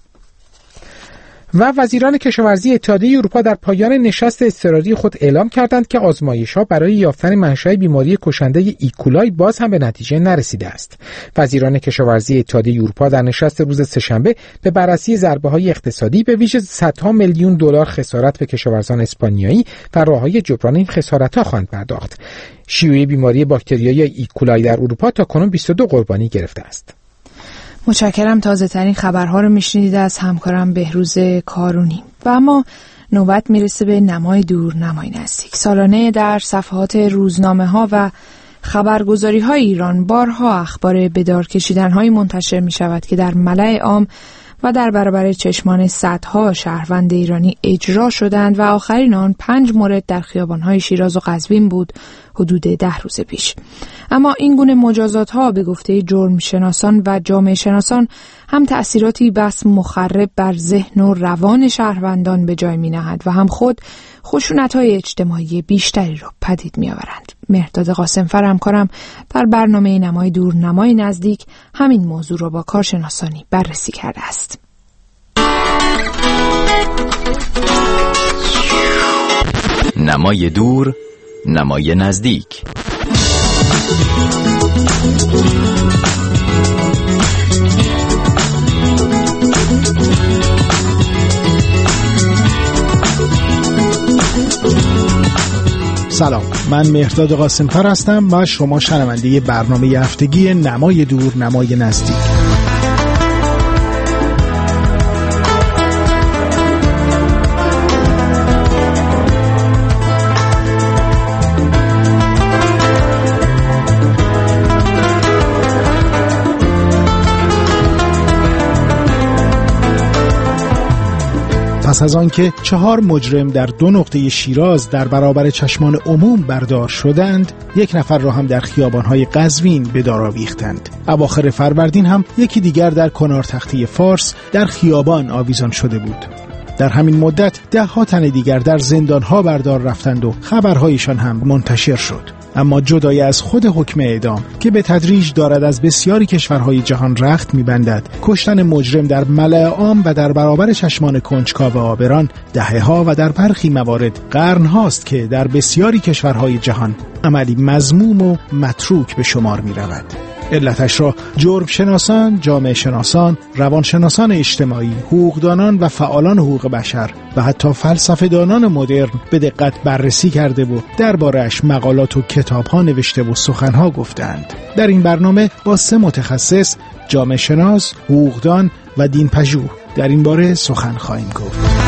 و وزیران کشاورزی اتحادیه اروپا در پایان نشست اضطراری خود اعلام کردند که آزمایش‌ها برای یافتن منشأ بیماری کشنده ایکولای باز هم به نتیجه نرسیده است. وزیران کشاورزی اتحادیه اروپا در نشست روز سه‌شنبه به بررسی ضربه‌های اقتصادی به ویژه صدها میلیون دلار خسارت به کشاورزان اسپانیایی و راه‌های جبران این خسارت‌ها خواهند پرداخت. شیوع بیماری باکتریایی ایکولای در اروپا تاکنون بیست و دو قربانی گرفته است. متشکرم. تازه ترین خبرها رو میشنیدید از همکارم بهروز کارونی. و اما نوبت میرسه به نمای دور نمای نزدیک. سالانه در صفحات روزنامه ها و خبرگزاری های ایران بارها اخبار بدار کشیدن های منتشر می شود که در ملأ عام و در برابر چشمان صدها شهروند ایرانی اجرا شدند و آخرین آن پنج مورد در خیابان‌های شیراز و قزوین بود حدود ده روز پیش. اما این گونه مجازات‌ها به گفته جرم شناسان و جامعه شناسان هم تأثیراتی بس مخرب بر ذهن و روان شهروندان به جای می‌نهد و هم خود خشونت‌های اجتماعی بیشتری را پدید می‌آورند. مهرداد قاسمفر همکارم در برنامه نمای دور نمای نزدیک همین موضوع را با کارشناسانی بررسی کرده است. نمای دور نمای نزدیک. سلام، من مهرداد قاسم‌فر هستم و شما شنونده برنامه هفتگی نمای دور نمای نزدیک. پس از آن که چهار مجرم در دو نقطه شیراز در برابر چشمان عموم بردار شدند، یک نفر را هم در خیابان‌های قزوین به دار آویختند. اواخر فروردین هم یکی دیگر در کنار تختی فارس در خیابان آویزان شده بود. در همین مدت ده ها تن دیگر در زندان‌ها بردار رفتند و خبرهایشان هم منتشر شد. اما جدای از خود حکم اعدام که به تدریج دارد از بسیاری کشورهای جهان رخت می‌بندد، کشتن مجرم در ملأ عام و در برابر چشمان کنجکاو آبران دهه‌ها و در برخی موارد قرن‌هاست که در بسیاری کشورهای جهان عملی مذموم و متروک به شمار می‌رود. علتش را جرم شناسان، جامعه شناسان، روانشناسان اجتماعی، حقوقدانان و فعالان حقوق بشر و حتی فلسفه‌دانان مدرن به دقت بررسی کرده و درباره‌اش مقالات و کتاب‌ها نوشته و سخن‌ها گفتند. در این برنامه با سه متخصص، جامعه شناس، حقوقدان و دین‌پژوه در این باره سخن خواهیم گفت.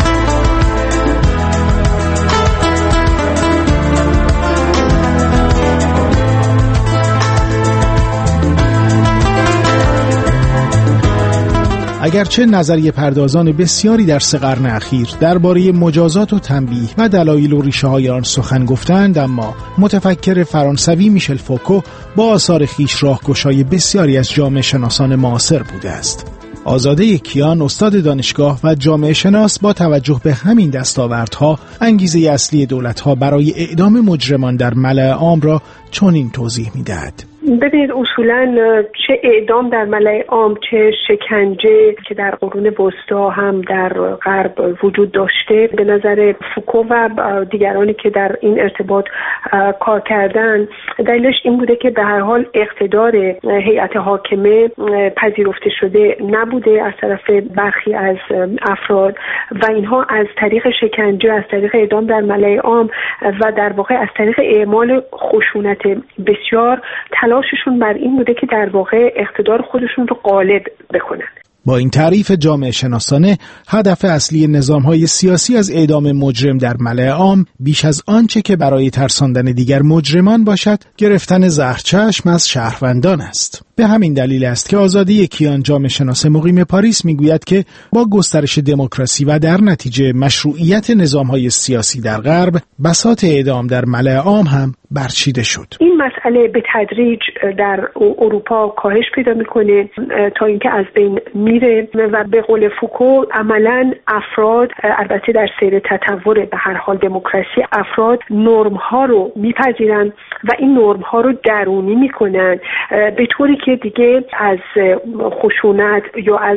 اگرچه نظریه پردازان بسیاری در سه قرن اخیر درباره مجازات و تنبیه و دلایل و ریشه‌های آن سخن گفتند، اما متفکر فرانسوی میشل فوکو با آثار خویش راهگشای بسیاری از جامعه شناسان معاصر بوده است. آزاده کیان، استاد دانشگاه و جامعه شناس، با توجه به همین دستاوردها انگیزه اصلی دولت‌ها برای اعدام مجرمان در ملأ عام را چنین توضیح می‌دهد. ببینید، اصولاً چه اعدام در ملأ عام، چه شکنجه که در قرون وسطا هم در غرب وجود داشته، به نظر فوکو و دیگرانی که در این ارتباط کار کردن، دلیلش این بوده که به هر حال اقتدار هیئت حاکمه پذیرفته شده نبوده از طرف برخی از افراد و اینها از طریق شکنجه، از طریق اعدام در ملأ عام و در واقع از طریق اعمال خشونت بسیار تلاششون بر این بوده که در واقع اقتدار خودشون رو غالب بکنن. با این تعریف جامعه شناسانه، هدف اصلی نظام‌های سیاسی از اعدام مجرم در ملأ عام بیش از آنچه که برای ترساندن دیگر مجرمان باشد، گرفتن زهرچشم از شهروندان است. به همین دلیل است که آزاده کیان، جامعه شناس مقیم پاریس، میگوید که با گسترش دموکراسی و در نتیجه مشروعیت نظام‌های سیاسی در غرب، بساط اعدام در ملأ عام هم برچیده شد. این مسئله به تدریج در اروپا کاهش پیدا میکنه تا اینکه از بین میره و به قول فوکو عملاً افراد، البته در سیر تطور به هر حال دموکراسی، افراد نرم ها رو میپذیرن و این نرم ها رو درونی میکنن به طوری که دیگه از خشونت یا از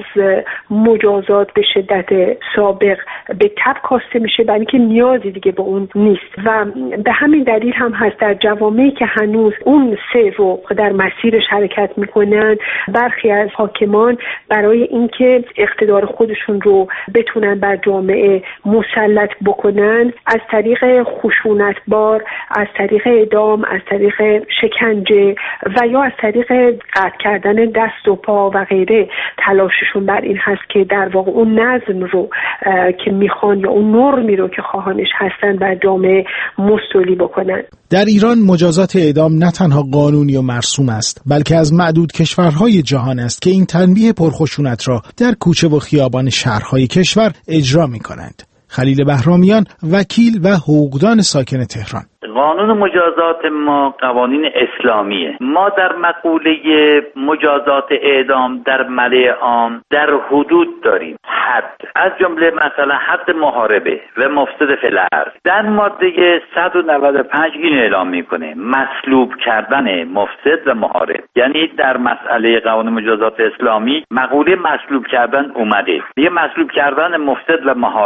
مجازات به شدت سابق به تب کاسته میشه، برای اینکه نیازی دیگه به اون نیست و به همین دلیل هم هست در جوامعی که هنوز اون سه رو در مسیرش حرکت میکنن، برخی از حاکمان برای اینکه اقتدار خودشون رو بتونن بر جامعه مسلط بکنن، از طریق خشونتبار، از طریق اعدام، از طریق شکنجه و یا از طریق قطع کردن دست و پا و غیره تلاششون بر این هست که در واقع اون نظم رو که میخوان یا اون نرمی رو که خواهانش هستن بر جامعه مستولی بکنن. در ایران مجازات اعدام نه تنها قانونی و مرسوم است، بلکه از معدود کشورهای جهان است که این تنبیه پرخشونت را در کوچه و خیابان شهرهای کشور اجرا می کنند. خلیل بهرامیان، وکیل و حقوقدان ساکن تهران: قانون مجازات ما قوانین اسلامیه. ما در مقوله مجازات اعدام در ملأ عام در حدود داریم حد، از جمله مثلا حد محاربه و مفسد فی الارض. در ماده صد و نود و پنج این اعلام میکنه مصلوب کردن مفسد و محارب، یعنی در مسئله قانون مجازات اسلامی مقوله مصلوب کردن اومده. یه مصلوب کردن مفسد و محارب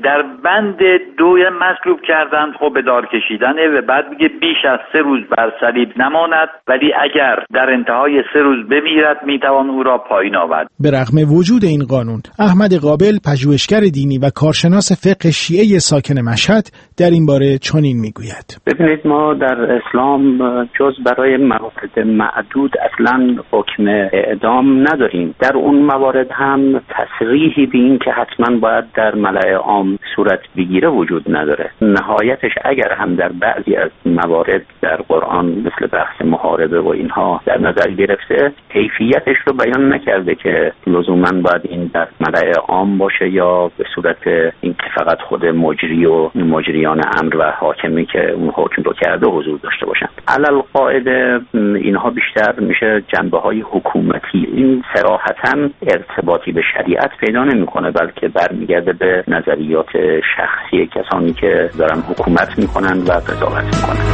در بند دو مصلوب کردن خب به دار کشیدنه و بعد میگه بیش از سه روز بر صلیب نماند، ولی اگر در انتهای سه روز بمیرد میتوان او را پایین آورد. به رغم وجود این قانون، احمد قابل پژوهشگر دینی و کارشناس فقه شیعه ساکن مشهد در این باره چنین میگوید: ببینید، ما در اسلام جز برای موارد معدود اصلا حکم اعدام نداریم. در اون موارد هم تصریحی به این که حتما باید در ملأ عام صورت بگیره وجود نداره. نهایتش اگر هم در بعضی از موارد در قرآن مثل بحث محاربه و اینها در نظر گرفته، کیفیتش رو بیان نکرده که لزوما باید این در ملأ عام باشه یا به صورت این که فقط خود مجری و مجریان امر و حاکمی که اون حکم رو کرده حضور داشته باشن. علل قاعده اینها بیشتر میشه جنبه‌های حکومتی. این صراحتاً ارتباطی به شریعت پیدا نمی‌کنه، بلکه برمیگرده به نظریات شخصی کسانی که دارن حکومت میکنن و قضاوت میکنن.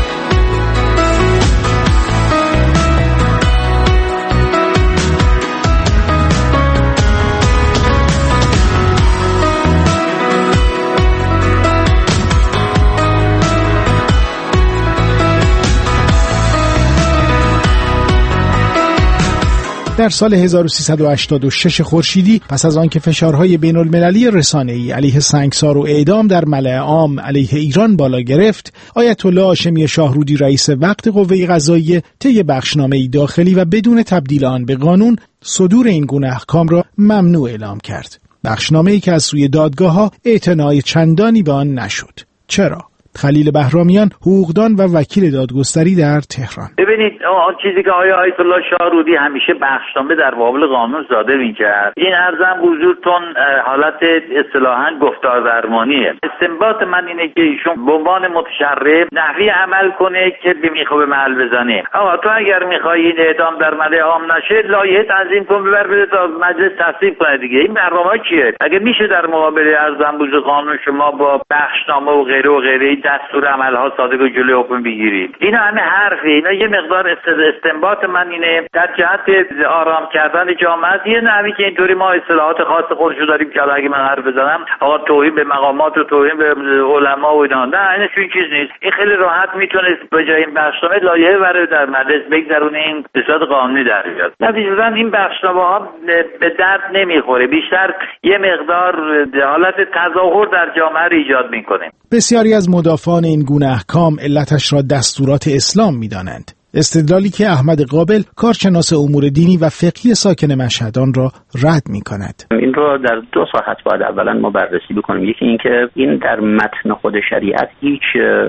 در سال هزار و سیصد و هشتاد و شش خورشیدی، پس از آنکه فشارهای بین‌المللی رسانه‌ای علیه سنگسار و اعدام در ملأ عام علیه ایران بالا گرفت، آیت الله هاشمی شاهرودی رئیس وقت قوه قضاییه طی بخشنامه‌ای داخلی و بدون تبدیل آن به قانون صدور این گونه احکام را ممنوع اعلام کرد. بخشنامه‌ای که از سوی دادگاه‌ها اعتنای چندانی به آن نشد. چرا؟ خلیل بهرامیان، حقوقدان و وکیل دادگستری در تهران: ببینید، آن چیزی که آقای آیت الله شاهرودی همیشه بخشنامه در مقابل قانون صادر می‌کرد، این ارزم حضورتون حالت اصطلاحاً گفتار درمانیه. استنباط من اینه که ایشون به عنوان متشرع نحوی عمل کنه که به میخواد محل بزنه. آقا تو اگر می‌خوای این اعدام در ملأ عام نشه، لایحه تنظیم کن ببر بده تا مجلس تصویب کنه دیگه. این برنامه چیه؟ اگه میشه در مقابل ارزم حضور قانون شما با بخشنامه و غیره و غیره دستور عملها صادق و جلوی حکم بگیرید. اینا همه حرفه. اینا یه مقدار استنباط من اینه در جهت آرام کردن جامعه. یه نحوی که اینطوری ما اصطلاحات خاص خودشو داریم که اگه من حرف بزنم آقا توهین به مقامات و توهین به علما و اینا، نه اینش این چیز نیست. این خیلی راحت میتونه به جای این بخشنامه لایحه برای در مجلس بگذرونه، این به صورت قانونی در بیاد. نتیجتا این بخشنامه ها به درد نمیخوره، بیشتر یه مقدار حالت تظاهر در جامعه رو ایجاد میکنه. بسیاری از مدافعان این گونه احکام علتش را دستورات اسلام می‌دانند. استدلالی که احمد قابل، کارشناس امور دینی و فقهی ساکن مشهد، آن را رد می‌کند. این را در دو ساحت باید اولا ما بررسی بکنیم. یکی این که این در متن خود شریعت هیچ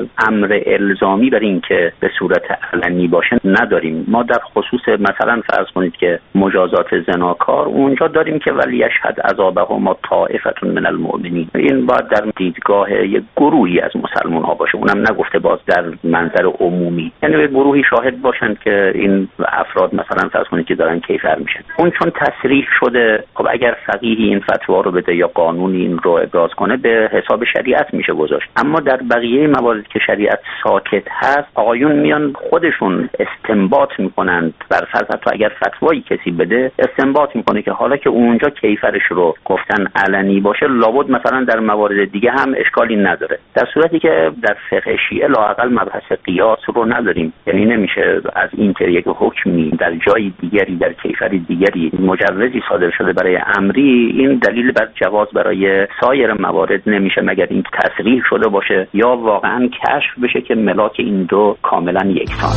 امر الزامی بر این که به صورت علنی باشه نداریم. ما در خصوص مثلا فرض کنید که مجازات زناکار اونجا داریم که ولی یشهد عذابهما طائفة من المؤمنین. این باید در دیدگاه یک گروهی از مسلمان‌ها باشه، اونم نگفته باز در منظر عمومی، یعنی یک گروهی شاهد باشند که این افراد مثلا فرض کنید که دارن کیفر میشن. اون چون تصریح شده، خب اگر فقیهی این فتوا رو بده یا قانونی این رو ابراز کنه به حساب شریعت میشه گذاشت. اما در بقیه موارد که شریعت ساکت هست، آقایون میان خودشون استنباط میکنند. بر فرض حتی اگر فتوایی کسی بده استنباط میکنه که حالا که اونجا کیفرش رو گفتن علنی باشه، لابد مثلا در موارد دیگه هم اشکالی نداره. در صورتی که در فقه شیعه لااقل مبحث قیاس رو نداریم، یعنی نمیشه از این که یک حکمی در جای دیگری در کیفر دیگری مجوزی صادر شده برای امری، این دلیل بر جواز برای سایر موارد نمیشه مگر این تصریح شده باشه یا واقعا کشف بشه که ملاک این دو کاملا یکسان.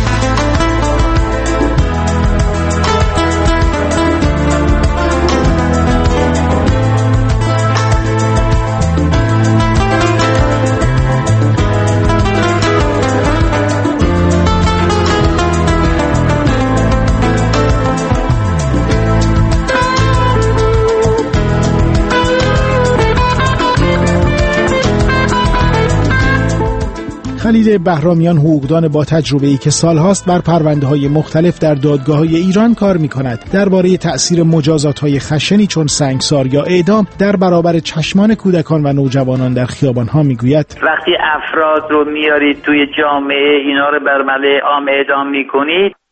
خلیل بهرامیان، حقوقدان با تجربه‌ای که سالهاست بر پرونده‌های مختلف در دادگاه‌های ایران کار می‌کند، درباره تأثیر مجازات‌های خشنی چون سنگسار یا اعدام در برابر چشمان کودکان و نوجوانان در خیابان‌ها می‌گوید: وقتی افراد رو میارید توی جامعه، اینا رو بر ملأ عام اعدام می‌کنید،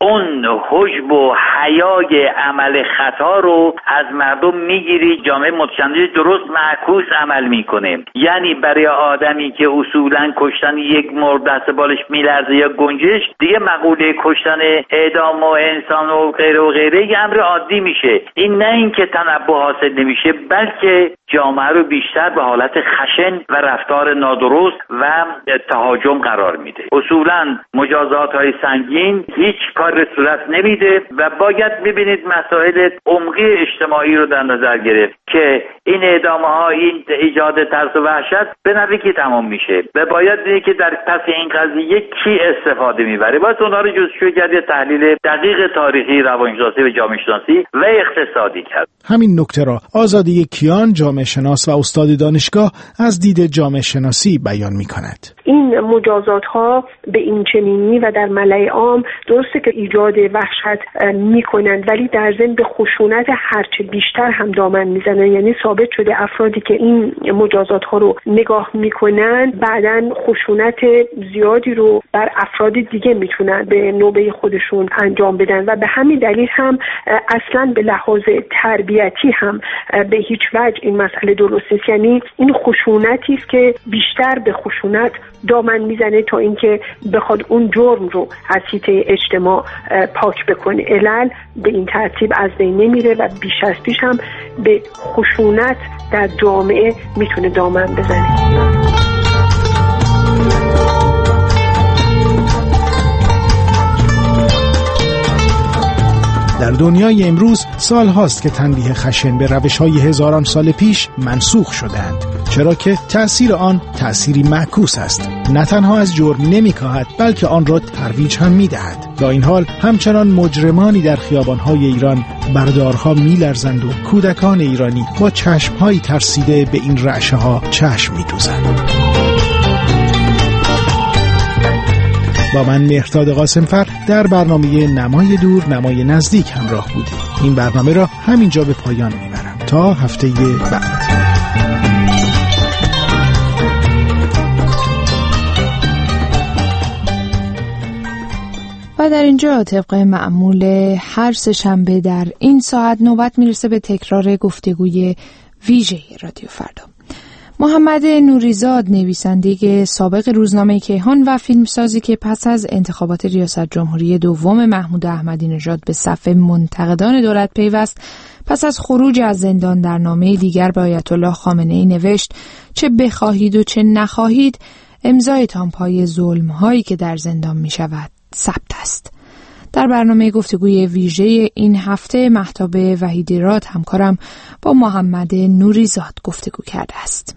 اون حجب و حیای عمل خطا رو از مردم میگیری. جامعه متشنج درست معکوس عمل میکنه. یعنی برای آدمی که اصولا کشتن یک مرد دست بالش میلرزه یا گنجش، دیگه مقوله کشتن اعدام و انسان و غیره و غیره یه امر عادی میشه. این نه اینکه تنبه حاصل نمیشه، بلکه جامعه رو بیشتر به حالت خشن و رفتار نادرست و تهاجم قرار میده. اصولا مجازات های سنگین هیچ کار صورت نمیده و باید ببینید مسائل عمقی اجتماعی رو در نظر گرفت که این اعدامه ها، این ایجاد ترس و وحشت به نوعی که تمام میشه و باید ببینید که در پس این قضیه کی استفاده میبره. باید اونها رو جزئیات کرد، تحلیل دقیق تاریخی، روانشناسی و جامعه شناسی و اقتصادی کرد. همین نکته را آزادی کیان، جامعه شناس و استاد دانشگاه، از دید جامعه شناسی بیان میکند. این مجازات ها به این چنینی و در ملأ عام درسته که ایجاد وحشت میکنند، ولی در ضمن به خشونت هرچه بیشتر هم دامن میزنن. یعنی ثابت شده افرادی که این مجازات ها رو نگاه میکنن بعداً خشونت زیادی رو بر افراد دیگه میتونن به نوبه خودشون انجام بدن و به همین دلیل هم اصلاً به لحاظ تربیتی هم به هیچ وجه این مسئله درست نیست. یعنی این خشونتی است که بیشتر به خشونت دامن میزنه تا اینکه بخواد اون جرم رو از حیطه اجتماع پاک بکنه. علل به این ترتیب از بین نمیره و بیش از پیش هم به خشونت در جامعه میتونه دامن بزنه. در دنیای امروز سال هاست که تنبیه خشن به روش‌های هزاران سال پیش منسوخ شدند، چرا که تأثیر آن تأثیری معکوس است. نه تنها از جرم نمی‌کاهد، بلکه آن را ترویج هم می‌دهد. با این حال همچنان مجرمانی در خیابان‌های ایران بردارها می‌لرزند و کودکان ایرانی با چشم‌هایی ترسیده به این رعشه‌ها چشم می‌دوزند. با من مهرداد قاسمفر در برنامه نمای دور نمای نزدیک همراه بودیم. این برنامه را همینجا به پایان میبرم تا هفته بعد. و در اینجا طبق معمول هر سه شنبه در این ساعت نوبت میرسه به تکرار گفتگوی ویژه رادیو فردا. محمد نوریزاد، نویسنده سابق روزنامه کیهان و فیلمسازی که پس از انتخابات ریاست جمهوری دوم محمود احمدی نژاد به صف منتقدان دولت پیوست، پس از خروج از زندان در نامه دیگر به آیت الله خامنه ای نوشت: چه بخواهید و چه نخواهید، امضایتان پای ظلم هایی که در زندان می شود ثبت است. در برنامه گفتگوی ویژه این هفته مهتاب وحیدی‌راد همکارم با محمد نوریزاد گفتگو کرده است.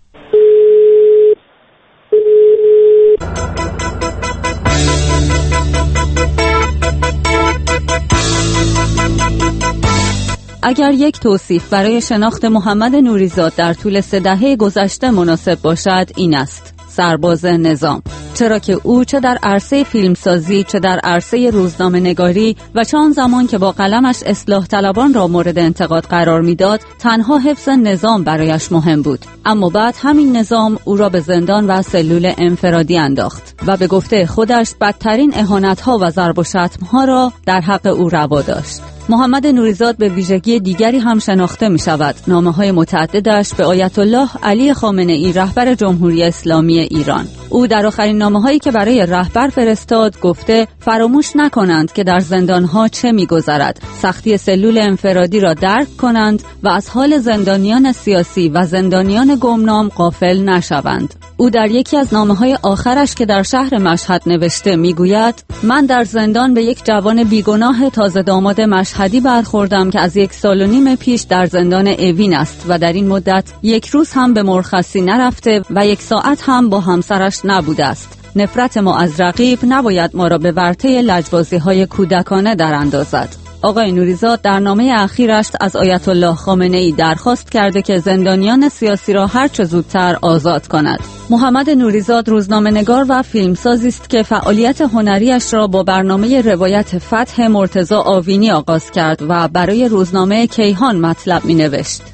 اگر یک توصیف برای شناخت محمد نوریزاد در طول سه دهه گذشته مناسب باشد، این است: سرباز نظام. چرا که او چه در عرصه فیلمسازی، چه در عرصه روزنامه نگاری و چه آن زمان که با قلمش اصلاح طلبان را مورد انتقاد قرار میداد، تنها حفظ نظام برایش مهم بود. اما بعد همین نظام او را به زندان و سلول انفرادی انداخت و به گفته خودش بدترین اهانت‌ها و ضرب و شتم‌ها را در حق او روا داشت. محمد نوریزاد به ویژگی دیگری هم شناخته می شود: نامه‌های متعددش به آیت الله علی خامنه ای، رهبر جمهوری اسلامی ایران. او در آخرین نامه‌هایی که برای رهبر فرستاد گفته فراموش نکنند که در زندان‌ها چه می‌گذرد، سختی سلول انفرادی را درک کنند و از حال زندانیان سیاسی و زندانیان گمنام غافل نشوند. او در یکی از نامه‌های آخرش که در شهر مشهد نوشته میگوید: من در زندان به یک جوان بیگناه تازه داماد مشهدی برخوردم که از یک سال و نیم پیش در زندان اوین است و در این مدت یک روز هم به مرخصی نرفته و یک ساعت هم با همسرش نبوده است. نفرت ما از رقیب نباید ما را به ورطه لجبازی‌های کودکانه در اندازد. آقای نوریزاد در نامه اخیرش از آیت الله خامنه ای درخواست کرده که زندانیان سیاسی را هر چه زودتر آزاد کند. محمد نوریزاد روزنامه‌نگار و فیلمسازی است که فعالیت هنریش را با برنامه روایت فتح مرتضی آوینی آغاز کرد و برای روزنامه کیهان مطلب می‌نوشت.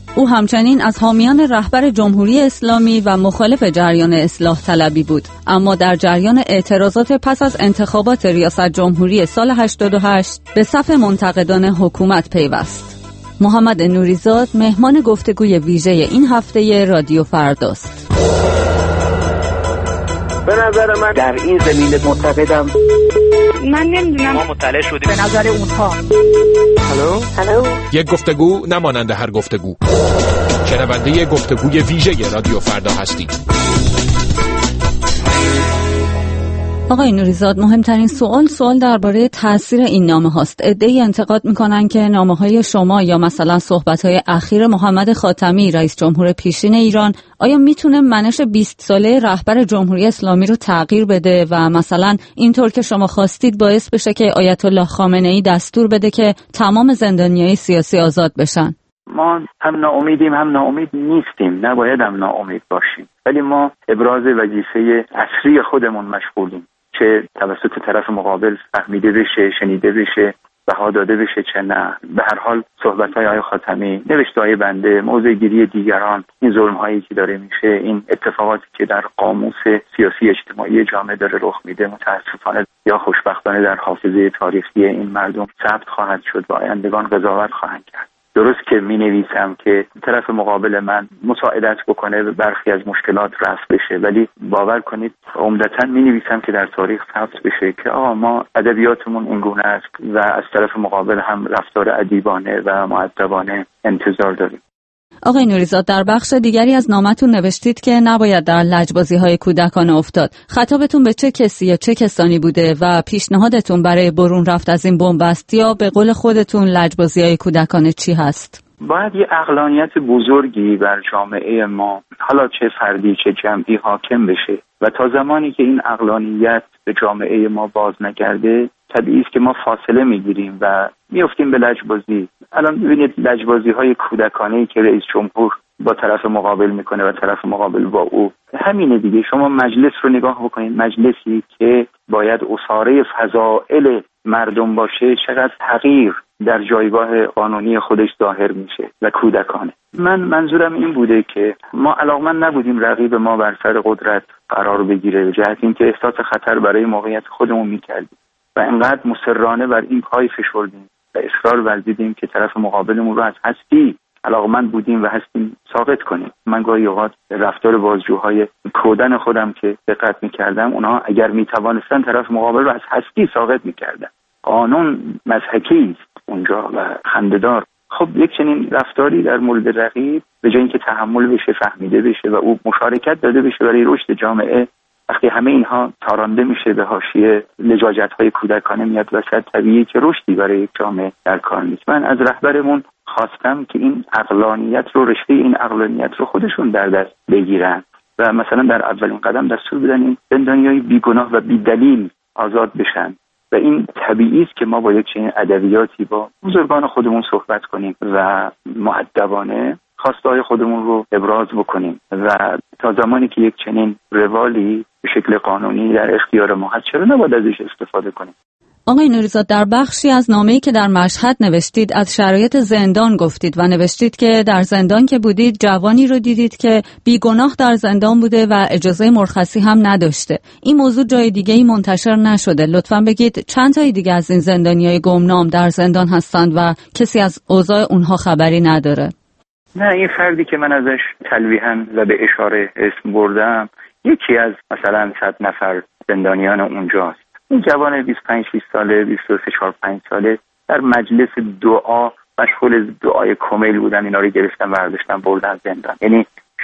او همچنین از حامیان رهبر جمهوری اسلامی و مخالف جریان اصلاح طلبی بود، اما در جریان اعتراضات پس از انتخابات ریاست جمهوری سال هشتاد و هشت به صف منتقدان حکومت پیوست. محمد نوریزاد مهمان گفتگوی ویژه این هفته رادیو فرداست. به نظر من در این زمینه معتقدم من نمیدونم، ما مطلع شدیم به نظر اونها. هلو هلو یک گفتگو نمانند هر گفتگو. شنونده گفتگوی ویژه رادیو فردا هستید. آقای نوریزاد، مهمترین سوال سوال درباره تاثیر این نامه هاست. عده‌ای انتقاد میکنن که نامه های شما یا مثلا صحبت های اخیر محمد خاتمی رئیس جمهور پیشین ایران آیا میتونه منش بیست ساله رهبر جمهوری اسلامی رو تغییر بده و مثلا اینطور که شما خواستید باعث بشه که آیت الله خامنه‌ای دستور بده که تمام زندانیای سیاسی آزاد بشن؟ ما هم ناامیدیم هم ناامید نیستیم، نباید هم ناامید باشیم، ولی ما ابراز وظیفه اصلی خودمون مشغولیم، چه توسط طرف مقابل فهمیده بشه، شنیده بشه، بها داده بشه چه نه. به هر حال صحبت‌های آقای خاتمی، نوشته‌های بنده، موضع گیری دیگران، این ظلم‌هایی که داره میشه، این اتفاقاتی که در قاموس سیاسی اجتماعی جامعه داره رخ میده، متأسفانه یا خوشبختانه در حافظه تاریخی این مردم ثبت خواهد شد و آیندگان قضاوت خواهند کرد. درست که می نویسم که طرف مقابل من مساعدت بکنه و برخی از مشکلات رفع بشه، ولی باور کنید عمدتاً می نویسم که در تاریخ ثبت بشه که آقا ما ادبیاتمون این گونه است و از طرف مقابل هم رفتار ادیبانه و مؤدبانه انتظار داریم. آقای نوریزاد، در بخش دیگری از نامتون نوشتید که نباید در لجبازی‌های کودکانه افتاد. خطابتون به چه کسی یا چه کسانی بوده و پیشنهادتون برای برون رفت از این بنبست یا به قول خودتون لجبازی‌های کودکانه چی هست؟ باید یه عقلانیت بزرگی بر جامعه ما، حالا چه فردی چه جمعی، حاکم بشه و تا زمانی که این عقلانیت به جامعه ما باز نگرده طبیعی است که ما فاصله میگیریم و میافتیم به لجبازی. الان ببینید لجبازی های کودکانه‌ای که رئیس جمهور با طرف مقابل میکنه و طرف مقابل با او، همینه دیگه. شما مجلس رو نگاه بکنید، مجلسی که باید اساره فضائل مردم باشه چقدر تغییر در جایگاه قانونی خودش ظاهر میشه و کودکانه. من منظورم این بوده که ما علاقمند نبودیم رقیب ما بر سر قدرت قرار بگیره، به جهت اینکه احساس خطر برای موقعیت خودمون میکردیم و انقدر مصرانه بر این پای فشردیم و اصرار ورزیدیم که طرف مقابلمون رو از هستی علاقمند بودیم و هستیم ساقط کنیم. من گاهی اوقات رفتار بازجوهای کودن خودم که دقت میکردم، اونها اگر میتوانستن طرف مقابل رو از هستی ساقط میکردن. قانون مضحکی است اونجا و خنده‌دار. خب یک چنین رفتاری در مورد رقیب به جای اینکه تحمل بشه، فهمیده بشه و او مشارکت داده بشه برای رشد جامعه، وقتی همه اینها تارانده میشه به حاشیه، لجاجت‌های کودکانه میاد وسط، طبیعیه که رشدی برای یک جامعه در کار نیست. من از رهبرمون خواستم که این عقلانیت رو، رشته این عقلانیت رو خودشون در دست بگیرن و مثلا در اولین قدم دستور بدن این زندانیای بیگناه و بی‌دلیل آزاد بشن و این طبیعی است که ما با یک چنین ادبیاتی با بزرگان خودمون صحبت کنیم و مؤدبانه خواسته‌های خودمون رو ابراز بکنیم و تا زمانی که یک چنین روالی به شکل قانونی در اختیار ما هست چرا نباید ازش استفاده کنیم. آقای نوریزاد، در بخشی از نامه‌ای که در مشهد نوشتید از شرایط زندان گفتید و نوشتید که در زندان که بودید جوانی رو دیدید که بیگناه در زندان بوده و اجازه مرخصی هم نداشته. این موضوع جای دیگه‌ای منتشر نشده. لطفاً بگید چند تای دیگه از این زندانیای گمنام در زندان هستند و کسی از اوضاع اونها خبری نداره؟ نه، این فردی که من ازش تلویحاً و به اشاره اسم بردم یکی از مثلا صد نفر زندانیان اونجاست. این جوان بیست و پنج شش ساله، بیست و سه چهار پنج ساله در مجلس دعا مشغول دعای کمیل بودن، اینا رو گرفتن برداشتن بردن زندان. یعنی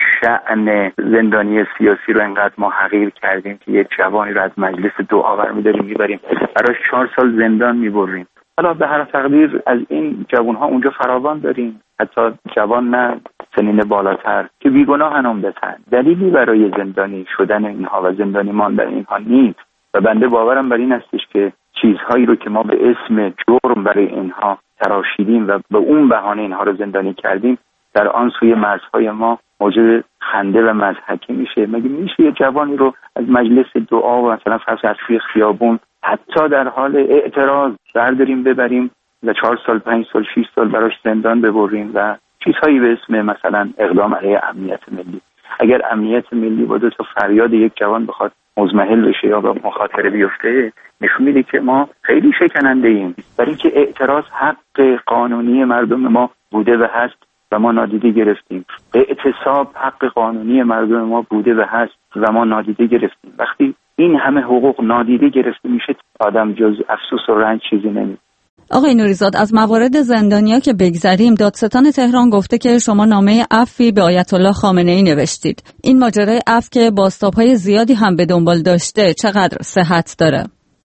شأن زندانی سیاسی رو انقدر ما حقیر کردیم که یک جوانی رو از مجلس دعا برمی‌داریم میبریم براش چهار سال زندان میبریم. حالا به هر تقدیر از این جوان‌ها اونجا فراوان داریم، حتی جوان نه سنین بالاتر که بیگناهن عمدتاً. دلیلی برای زندانی شدن اینها و زندانی ماندن اینها نیست و بنده باورم بر این استش که چیزهایی رو که ما به اسم جرم برای اینها تراشیدیم و به اون بهانه اینها رو زندانی کردیم در آن سوی مرزهای ما موجب خنده و مضحکی میشه. مگه میشه یه جوانی رو از مجلس دعا و مثلا فرض از توی خیابون حتی در حال اعتراض برداریم ببریم و چهار سال، پنج سال، شش سال براش زندان ببریم و چیزهایی به اسم مثلا اقدام علیه امنیت ملی. اگر امنیت ملی با دو تا فریاد یک جوان بخواد مزمحل بشه یا به مخاطره بیفته، نشون میده که ما خیلی شکننده ایم، برای اینکه اعتراض حق قانونی مردم ما بوده و هست و ما نادیده گرفتیم. اعتصاب حق قانونی مردم ما بوده و هست و ما نادیده گرفتیم. وقتی این همه حقوق نادیده گرفته میشه، آدم جز افسوس و رنج چیزی نمیده. آقای نوریزاد، از موارد زندانیا که بگذریم، دادستان تهران گفته که شما نامه عفوی به آیت الله خامنه ای نوشتید. این ماجرای عفو که بازتاب‌های زیادی هم به دنبال داشته چقدر صحت داره؟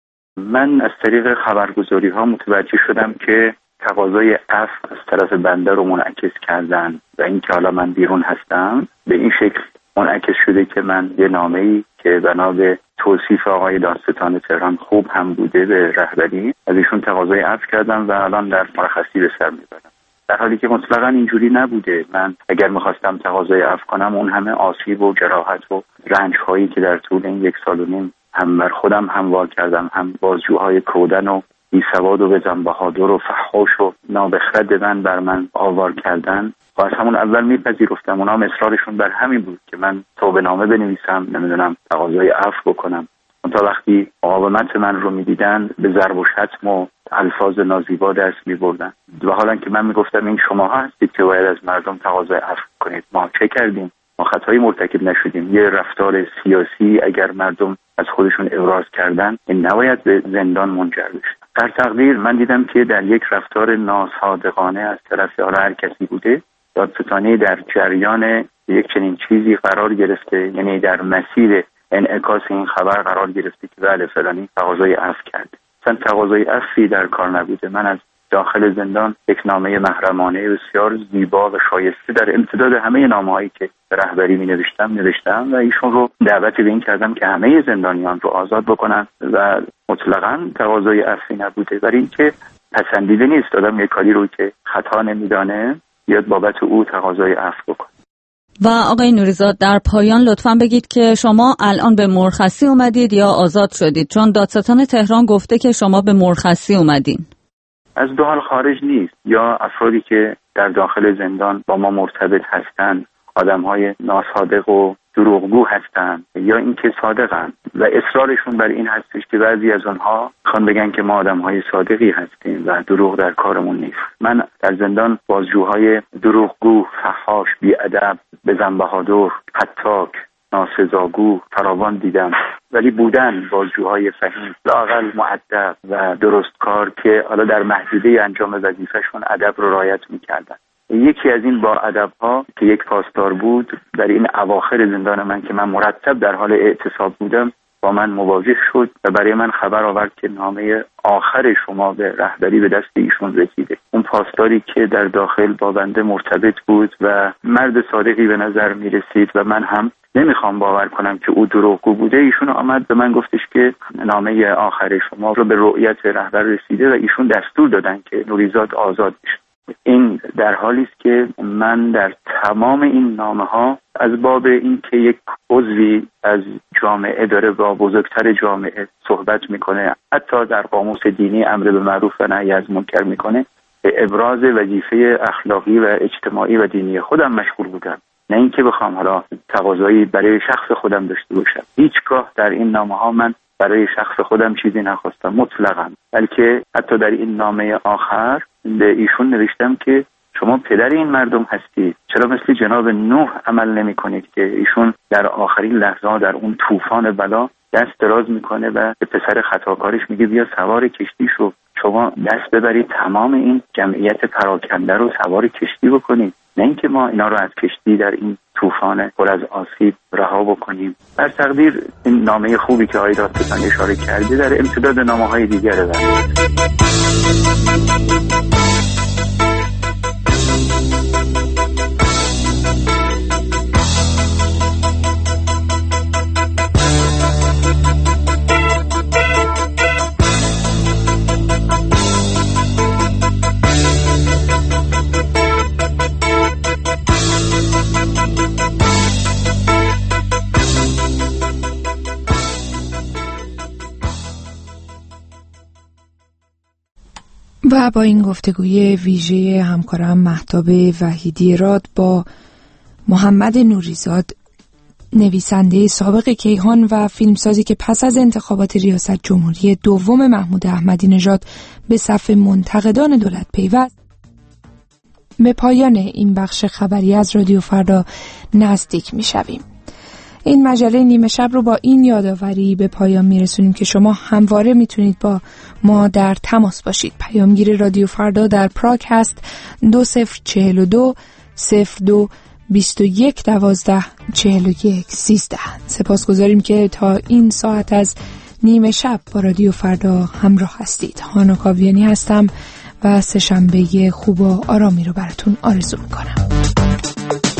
من از طریق خبرگزاری‌ها متوجه شدم که تقاضای عفو از طرف بنده رو منعکس کردن و اینکه حالا من بیرون هستم به این شکل منعکس شده که من یه نامه‌ای که بنا به توصیف آقای دادستان تهران خوب هم بوده به رهبری، از ایشون تقاضای عفو کردم و الان در مرخصی به سر میبرم، در حالی که مطلقاً اینجوری نبوده. من اگر میخواستم تقاضای عفو کنم، اون همه آسیب و جراحت و رنج هایی که در طول این یک سال و نیم هم بر خودم هموار کردم، هم بازجوهای کودن و بیسواد و بزن بهادر و فحاش و نابخرد من بر من آوار کردن، و از همون اول میپذیرفتم. اونا هم اصرارشون بر همین بود که من توبه نامه بنویسم، نمیدونم تقاضای عفو بکنم. اون تا وقتی مقاومت من رو میدیدن به ضرب و شتم و الفاظ نازیبا دست میبردن، و حالا که من میگفتم این شماها هستید که باید از مردم تقاضای عفو کنید، ما چه کردیم؟ ما خطایی مرتکب نشدیم. یه رفتار سیاسی اگر مردم از خودشون ابراز کردن، این نباید به زندان منجر بشه. در تقدیر من دیدم که در یک رفتار ناصادقانه از طرف هر کسی بوده، دادستانی در جریان یک چنین چیزی قرار گرفته، یعنی در مسیر انعکاس این خبر قرار گرفته که بله فلانی تقاضای عفو کرد. اصلا تقاضای عفوی در کار نبوده. من از داخل زندان یک نامه محرمانه بسیار زیبا و شایسته در امتداد همه نامه‌هایی که به رهبری می نوشتم نوشتم و ایشون رو دعوت به این کردم که همه زندانیان رو آزاد بکنن و مطلقاً تقاضای عفوی نبوده، برای اینکه پسندیده نیست آدم یک کاری رو که خطا نمیدانه بیاد بابت او تقاضای عفو بکنه. و آقای نوریزاد، در پایان لطفاً بگید که شما الان به مرخصی اومدید یا آزاد شدید؟ چون دادستان تهران گفته که شما به مرخصی اومدین. از دو حال خارج نیست، یا افرادی که در داخل زندان با ما مرتبط هستند آدم‌های ناصادق و دروغگو هستند، یا اینکه صادقند و اصرارشون بر این هستش که بعضی از اونها خوان بگن که ما آدم‌های صادقی هستیم و دروغ در کارمون نیست. من در زندان بازجوهای دروغگو، فحاش، بی‌ادب، بزن بهادر، هتاک، ناسزاگو فراوان دیدم، ولی بودن بازجوهای فهیم، لااقل مؤدب و درستکار که حالا در محدوده انجام وظیفه‌شون ادب رو رعایت می‌کردن. یکی از این با ادب‌ها که یک پاسدار بود در این اواخر زندان من که من مرتب در حال اعتصاب بودم با من مواجه شد و برای من خبر آورد که نامه آخر شما به رهبری به دست ایشون رسیده. اون پاسداری که در داخل با بنده مرتبط بود و مرد صادقی به نظر می رسید و من هم نمیخوام باور کنم که او دروغگو بوده، ایشون آمد به من گفتش که نامه آخر شما رو به رؤیت رهبر رسیده و ایشون دستور دادن که نوریزاد آزاد بشه. این در حالی است که من در تمام این نامه ها از باب این که یک عضوی از جامعه داره با بزرگتر جامعه صحبت میکنه، حتی در قاموس دینی امر به معروف و نهی از منکر میکنه، به ابراز وظیفه اخلاقی و اجتماعی و دینی خودم مشغول بودم، نه اینکه بخوام حالا تقاضایی برای شخص خودم داشته باشم. هیچگاه در این نامه ها من برای شخص خودم چیزی نخواستم مطلقاً، بلکه حتی در این نامه آخر به ایشون نوشتم که شما پدر این مردم هستید، چرا مثل جناب نوح عمل نمی کنید که ایشون در آخرین لحظه در اون طوفان بلا دست دراز میکنه و به پسر خطاکارش میگه بیا سوار کشتی شو، شما دست ببرید تمام این جمعیت پراکنده رو سوار کشتی بکنید، نه اینکه ما اینا رو از کشتی در این طوفان پر از آسیب رها بکنیم. بر تقدیر این نامه خوبی که آقای دادستان اشاره کرده در امتداد نامه‌های دیگره داره. و با این گفتگوی ویژه همکارم مهتاب وحیدی راد با محمد نوریزاد، نویسنده سابق کیهان و فیلمسازی که پس از انتخابات ریاست جمهوری دوم محمود احمدی نژاد به صف منتقدان دولت پیوست، به پایان این بخش خبری از رادیو فردا نزدیک می شویم. این مجله نیمه شب رو با این یادآوری به پایان می رسونیم که شما همواره می تونید با ما در تماس باشید. پیامگیر رادیو فردا در پراگ هست دو صفر چهل و دو صفر دو بیست و یک دوازده چهل و یک سیزده. سپاس گذاریم که تا این ساعت از نیمه شب با رادیو فردا همراه هستید. هانا کاویانی هستم و سه شنبه خوب و آرامی رو براتون آرزو میکنم.